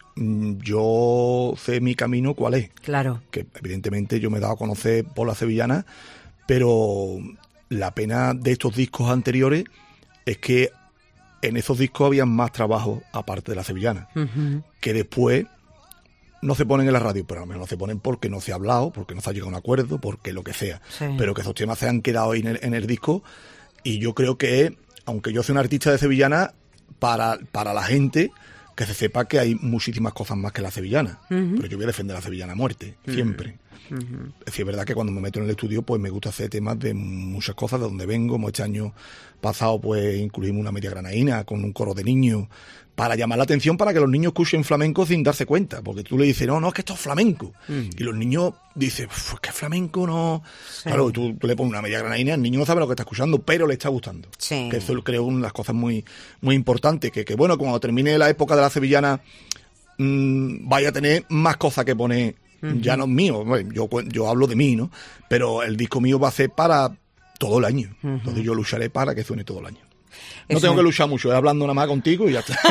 yo sé mi camino cuál es. Claro. Que evidentemente yo me he dado a conocer por la sevillana, pero la pena de estos discos anteriores es que en esos discos había más trabajo aparte de la sevillana, que después no se ponen en la radio, pero al menos no se ponen porque no se ha hablado, porque no se ha llegado a un acuerdo, porque lo que sea. Sí. Pero que esos temas se han quedado ahí en el disco, y yo creo que, aunque yo soy un artista de sevillana, para la gente, que se sepa que hay muchísimas cosas más que la sevillana. Pero yo voy a defender la sevillana a muerte, siempre. Sí, es verdad que cuando me meto en el estudio, pues me gusta hacer temas de muchas cosas, de donde vengo. Este año pasado, pues incluimos una media granaína con un coro de niños, para llamar la atención, para que los niños escuchen flamenco sin darse cuenta, porque tú le dices, no, es que esto es flamenco, y los niños dicen, es que flamenco no... Sí. Claro, tú le pones una media granaína, el niño no sabe lo que está escuchando, pero le está gustando. Sí. Que eso creo una de las cosas muy, muy importantes, que bueno, cuando termine la época de la sevillana, vaya a tener más cosas que poner, ya no es mío, bueno, yo hablo de mí, ¿no? Pero el disco mío va a ser para todo el año, entonces yo lucharé para que suene todo el año. No tengo que luchar mucho, hablando nada más contigo y ya está.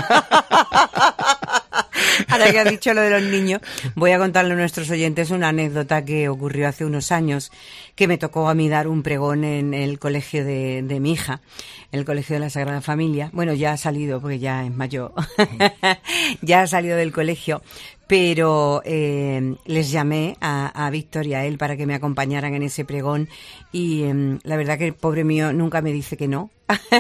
Ahora que has dicho lo de los niños, voy a contarle a nuestros oyentes una anécdota que ocurrió hace unos años, que me tocó a mí dar un pregón en el colegio de mi hija, en el colegio de la Sagrada Familia. Bueno, ya ha salido, porque ya es mayor, ya ha salido del colegio, pero les llamé a Víctor y a él para que me acompañaran en ese pregón, y la verdad que el pobre mío nunca me dice que no.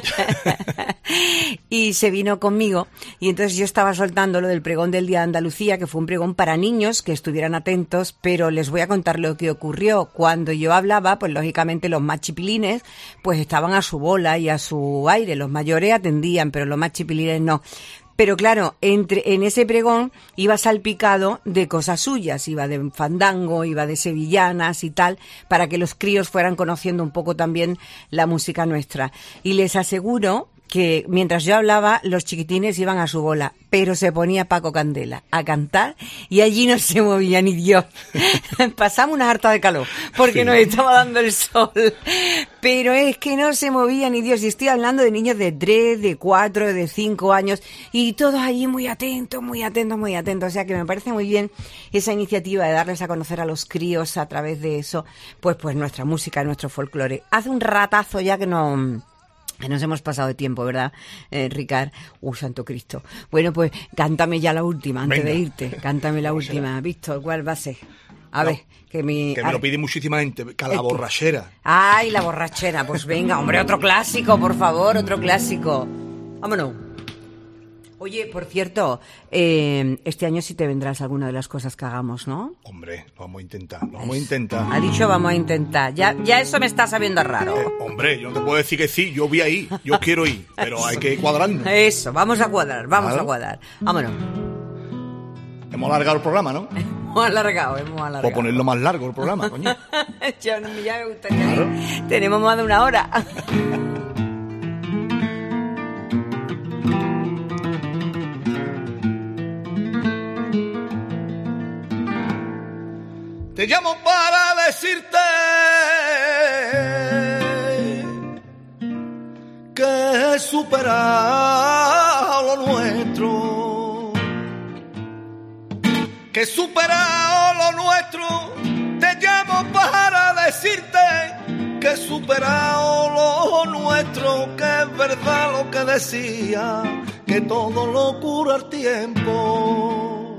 Y se vino conmigo, y entonces yo estaba soltando lo del pregón del Día de Andalucía, que fue un pregón para niños que estuvieran atentos, pero les voy a contar lo que ocurrió. Cuando yo hablaba, pues lógicamente los más chipilines pues estaban a su bola y a su aire, los mayores atendían, pero los más chipilines no. Pero claro, en ese pregón iba salpicado de cosas suyas, iba de fandango, iba de sevillanas y tal, para que los críos fueran conociendo un poco también la música nuestra. Y les aseguro que mientras yo hablaba, los chiquitines iban a su bola, pero se ponía Paco Candela a cantar y allí no se movía ni Dios. Pasamos una harta de calor, porque nos estaba dando el sol, pero es que no se movía ni Dios. Y estoy hablando de niños de 3, de 4, de 5 años, y todos allí muy atentos, muy atentos, muy atentos. O sea que me parece muy bien esa iniciativa de darles a conocer a los críos a través de eso, pues nuestra música, nuestro folclore. Hace un ratazo ya que nos hemos pasado de tiempo, ¿verdad, Ricard? Santo Cristo. Bueno, pues cántame ya la última, antes de irte. Cántame la última. Víctor, ¿cuál va a ser? A ver, que me lo pide muchísima gente, que la borrachera. Ay, la borrachera. Pues venga, hombre, otro clásico, por favor, otro clásico. Vámonos. Oye, por cierto, este año sí te vendrás alguna de las cosas que hagamos, ¿no? Hombre, lo vamos a intentar. Ha dicho vamos a intentar. Ya eso me está sabiendo raro. Hombre, yo no te puedo decir que sí, yo voy a ir, yo quiero ir, pero hay que cuadrarnos. Eso, vamos a cuadrar. Vámonos. Hemos alargado el programa, ¿no? Hemos alargado. O ponerlo más largo el programa, coño. Ya me gustaría. Claro. Tenemos más de una hora. Te llamo para decirte superado lo nuestro, que he superado lo nuestro, te llamo para decirte que he superado lo nuestro, que es verdad lo que decía, que todo lo cura el tiempo.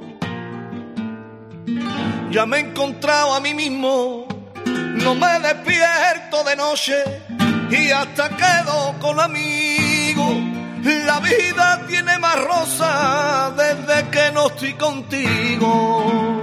Ya me he encontrado a mí mismo, no me despierto de noche y hasta quedo con amigos. La vida tiene más rosa desde que no estoy contigo.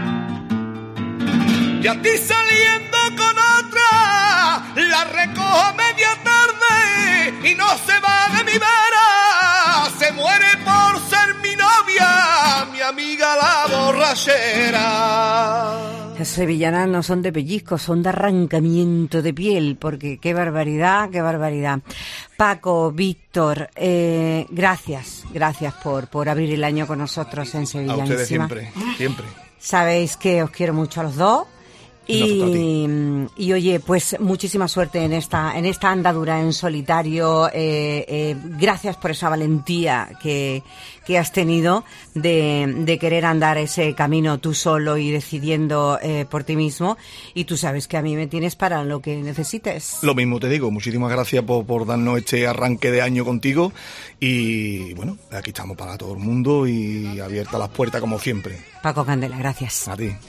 Y a ti saliendo con otra, la recojo a media tarde y no se va de mi vera. Se muere por ser mi novia, mi amiga la borrachera. Las sevillanas no son de pellizco, son de arrancamiento de piel, porque qué barbaridad, qué barbaridad. Paco, Víctor, gracias por abrir el año con nosotros en Sevillanísima. A ustedes siempre. Sabéis que os quiero mucho a los dos. Y oye, pues muchísima suerte en esta andadura en solitario. Gracias por esa valentía que has tenido de querer andar ese camino tú solo y decidiendo por ti mismo. Y tú sabes que a mí me tienes para lo que necesites. Lo mismo te digo, muchísimas gracias por darnos este arranque de año contigo. Y bueno, aquí estamos para todo el mundo y abiertas las puertas como siempre. Paco Candela, gracias. A ti.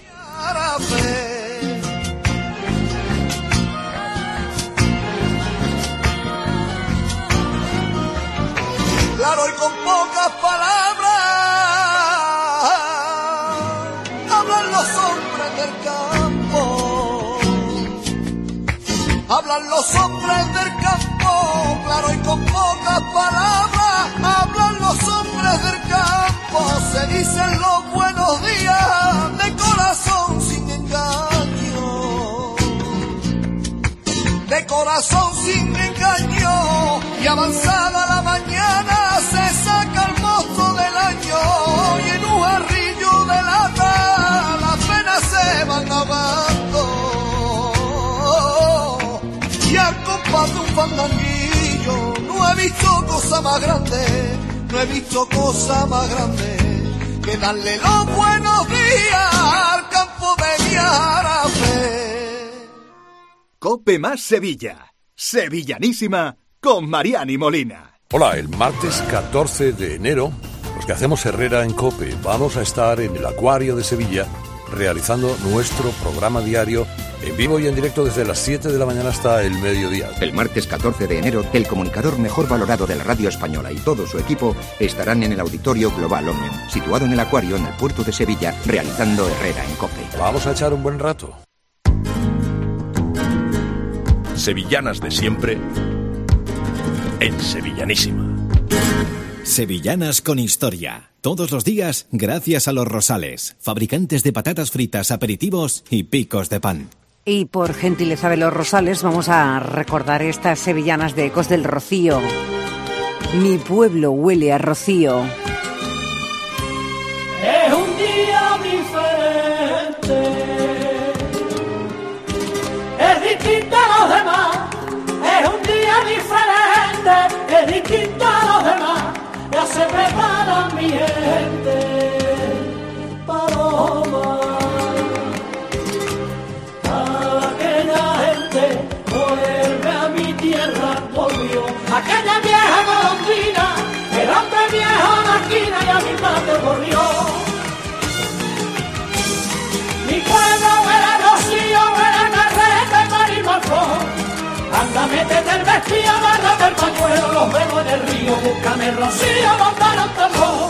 Claro y con pocas palabras hablan los hombres del campo. Hablan los hombres del campo. Claro y con pocas palabras hablan los hombres del campo. Se dicen los buenos días de corazón sin engaño. De corazón sin engaño. Y avanzada la mañana se saca el mozo del año y en un jarrillo de lata las penas se van ahogando. Y al compás de un fandanguillo no he visto cosa más grande, no he visto cosa más grande que darle los buenos días al campo de Guiarafe. COPE más Sevilla. Sevillanísima con Mariani Molina. Hola, el martes 14 de enero, los que hacemos Herrera en COPE, vamos a estar en el Acuario de Sevilla realizando nuestro programa diario en vivo y en directo desde las 7 de la mañana hasta el mediodía. El martes 14 de enero, el comunicador mejor valorado de la radio española y todo su equipo estarán en el Auditorio Global Omnium, situado en el Acuario en el puerto de Sevilla, realizando Herrera en COPE. Vamos a echar un buen rato. Sevillanas de siempre en Sevillanísima. Sevillanas con historia. Todos los días, gracias a Los Rosales, fabricantes de patatas fritas, aperitivos y picos de pan. Y por gentileza de Los Rosales vamos a recordar estas sevillanas de Ecos del Rocío. Mi pueblo huele a rocío. Es un día diferente, es distinto a los demás. Es un día diferente, es distinto a los demás. Ya se prepara mi gente, paloma. Aquella gente vuelve a mi tierra, volvió. Aquella vieja golondrina, el hombre viejo en la esquina y a mi madre volvió. Mi pueblo huele a rocío, huele a carrete, mar y marfón. Anda, métete el vestido, agárrate el pañuelo, los vemos en el río, búscame el rocío, montaron tambor.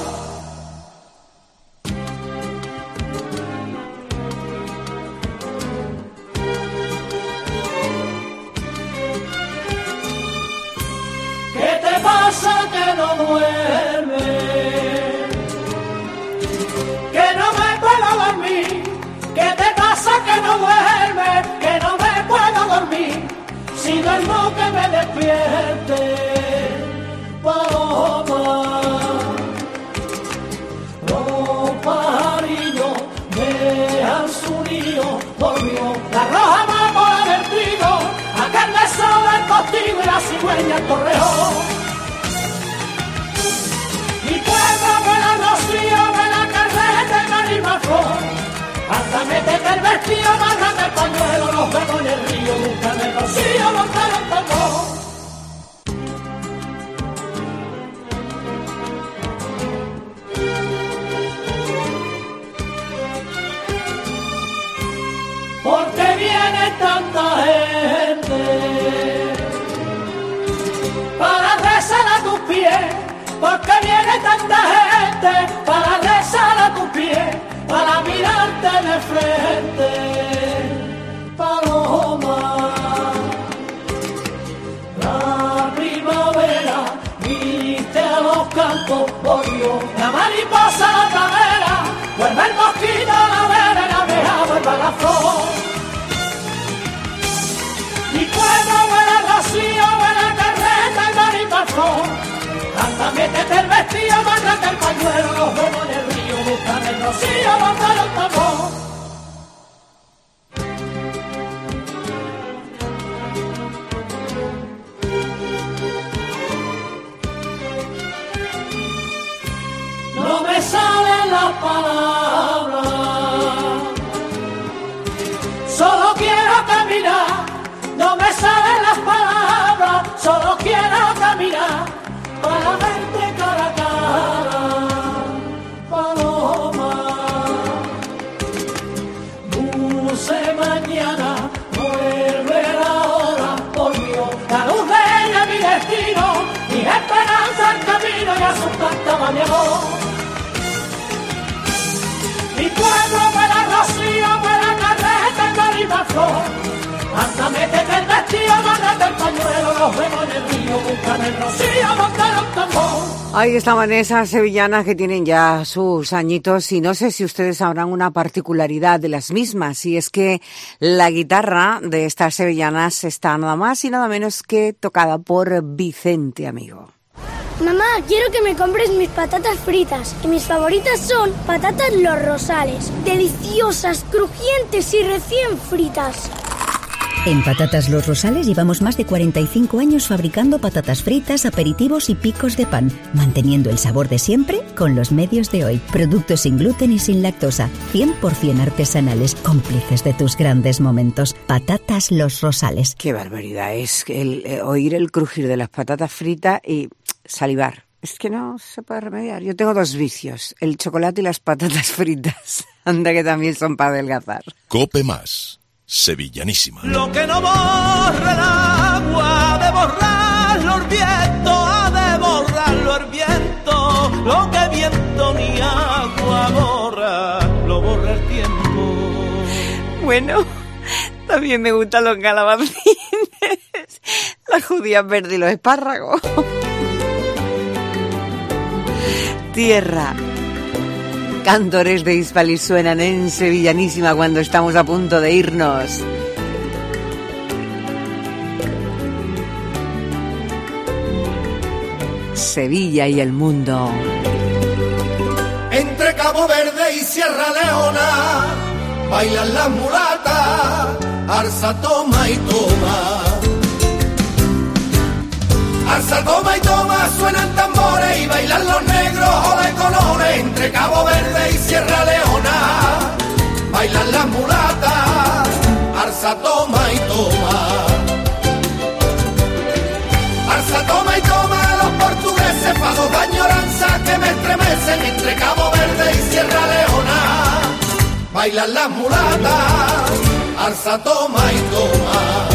¿Qué te pasa que no duermes? Que no me puedo dormir. ¿Qué te pasa que no duermes? Que no me puedo dormir. Si duermo que me despierte, paloma. Los pajarillos dejan su nido, volvió la roja amapola del trigo, aquel beso del postigo y la cigüeña el torreón. flor. Anda, métete el vestido, amárrate el pañuelo, nos vemos en el río, búscame el rocío, montalo en tambor. Porque viene tanta gente para rezar a tus pies, porque viene tanta gente para rezar a tus pies, para mirarte de frente, paloma. La primavera viste a los campos, volvió la mariposa a la pradera, vuelve el mosquito a la vera, la abeja vuelve a la flor. Mi pueblo huele a rocío, huele a carreta y maripazón. Anda, métete el vestido, amárrate el pañuelo, nos vemos en el río, búscame el rocío, montalo en tambor. No me salen las palabras, solo quiero caminar. No me salen las palabras, solo quiero caminar para verte cara a cara, paloma. Dulce mañana, vuelve la hora, volvió la luz de ella, mi destino, mi esperanza al camino y a su cantaba mi amor. Mi pueblo huele a rocío, huele a carreta y maripazón. Anda, métete el vestido, amárrate el pañuelo, nos vemos en el río, búscame el rocío, montalo en tambor. Ahí estaban esas sevillanas que tienen ya sus añitos y no sé si ustedes sabrán una particularidad de las mismas, y es que la guitarra de estas sevillanas está nada más y nada menos que tocada por Vicente Amigo. Mamá, quiero que me compres mis patatas fritas y mis favoritas son patatas Los Rosales, deliciosas, crujientes y recién fritas. En Patatas Los Rosales llevamos más de 45 años fabricando patatas fritas, aperitivos y picos de pan, manteniendo el sabor de siempre con los medios de hoy. Productos sin gluten y sin lactosa, 100% artesanales, cómplices de tus grandes momentos. Patatas Los Rosales. Qué barbaridad es oír el crujir de las patatas fritas y salivar. Es que no se puede remediar. Yo tengo dos vicios, el chocolate y las patatas fritas. Anda que también son para adelgazar. Cope Más. Sevillanísima. Lo que no borra el agua, de borrarlo el viento, ha de borrarlo el viento. Lo que viento ni agua borra, lo borra el tiempo. Bueno, también me gustan los calabacines, las judías verdes y los espárragos. Tierra. Cantores de Hispalis suenan en Sevillanísima cuando estamos a punto de irnos. Sevilla y el mundo. Entre Cabo Verde y Sierra Leona bailan las mulatas, arza, toma y toma. Arza, toma y toma, suenan tambores y bailan los negros o de colores. Entre Cabo Verde y Sierra Leona bailan las mulatas, arza, toma y toma. Arza, toma y toma, los portugueses, fados de añoranza que me estremecen. Entre Cabo Verde y Sierra Leona bailan las mulatas, arza, toma y toma.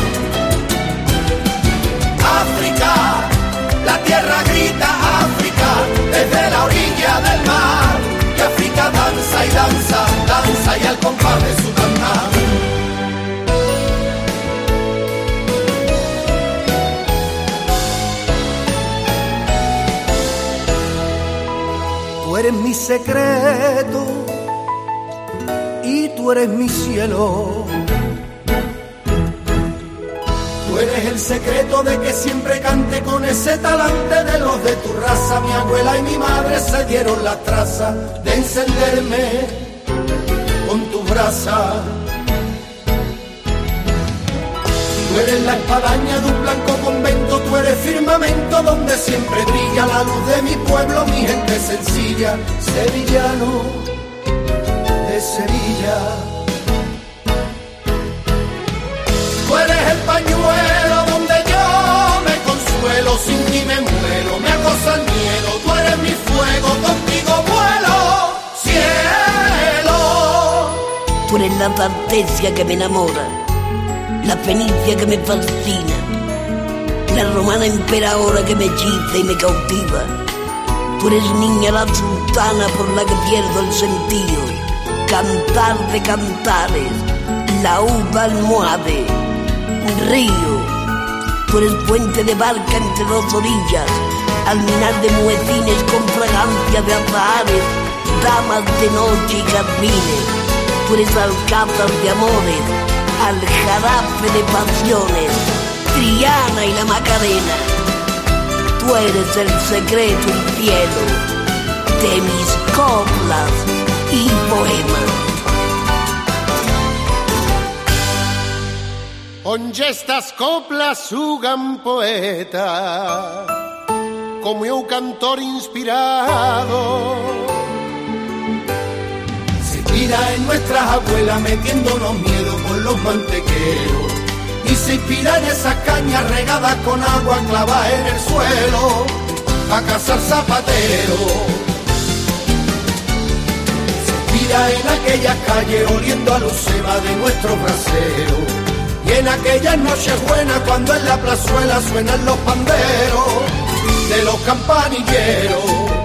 África, la tierra grita África, desde la orilla del mar, que África danza y danza, danza y al compás de su cantar. Tú eres mi secreto y tú eres mi cielo. Tú eres el secreto de que siempre cante con ese talante de los de tu raza. Mi abuela y mi madre se dieron la traza de encenderme con tu brasa. Tú eres la espadaña de un blanco convento, tú eres firmamento donde siempre brilla la luz de mi pueblo, mi gente sencilla, sevillano de Sevilla. Tú eres el pañuelo donde yo me consuelo, sin ti me muero, me acosa el miedo, tú eres mi fuego, contigo vuelo, cielo. Tú eres la fantasía que me enamora, la fenicia que me fascina, la romana emperadora que me hechiza y me cautiva. Tú eres niña la sultana por la que pierdo el sentido, cantar de cantares, la uva almohade, río. Tú eres puente de barca entre dos orillas, alminar de muecines con fragancia de azahares, damas de noche y jazmines. Tú eres alcázar de amores, aljarafe de pasiones, Triana y la Macarena. Tú eres el secreto y cielo de mis coplas y poemas. Onde estas coplas sugan poeta, como un cantor inspirado. Se inspira en nuestras abuelas metiéndonos miedo por los mantequeros, y se inspira en esas cañas regadas con agua clavada en el suelo, a cazar zapateros. Se inspira en aquellas calles oliendo a lucema de nuestro brasero, y en aquellas noches buenas cuando en la plazuela suenan los panderos de los campanilleros.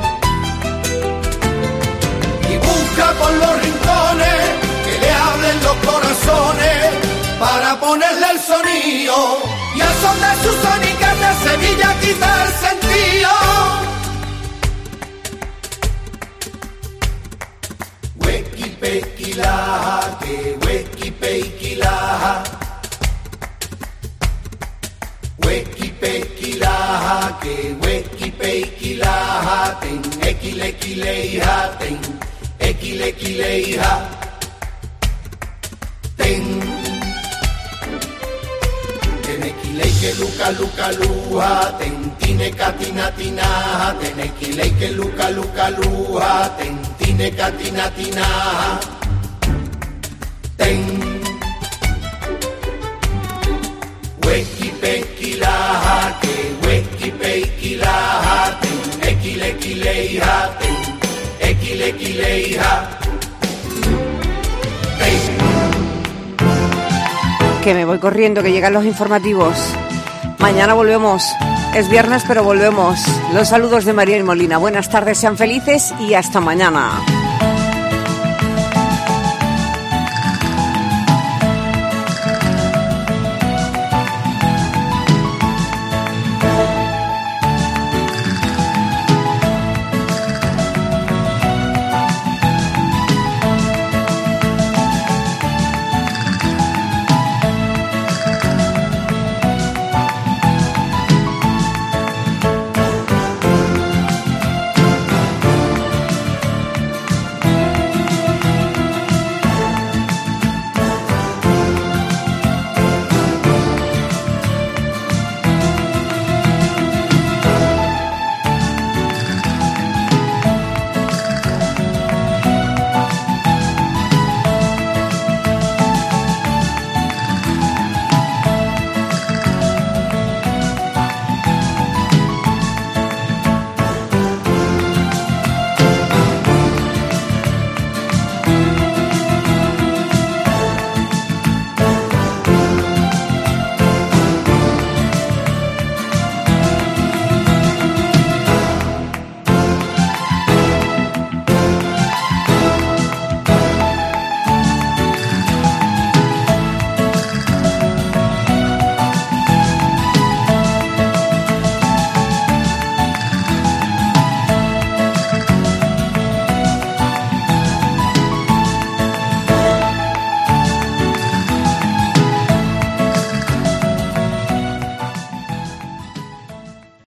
Y busca por los rincones que le hablen los corazones para ponerle el sonido, y al son de sus sónicas de Sevilla quita el sentido. Huequi pequilaja, que huequi pequilaja. Huequi pequilaja, que huequi pequilaja, ten equilequileija, ten equilequileija, ten. Que luca luca luja, tentine catina tinaja, tenequilei que luca luca luja, tentine catina tinaja, ten. Huequi pequilaja, que huequi pequilaja, ten equilequileija, ten equilequileija, ten. Que me voy corriendo, que llegan los informativos. Mañana volvemos. Es viernes, pero volvemos. Los saludos de María y Molina. Buenas tardes, sean felices y hasta mañana.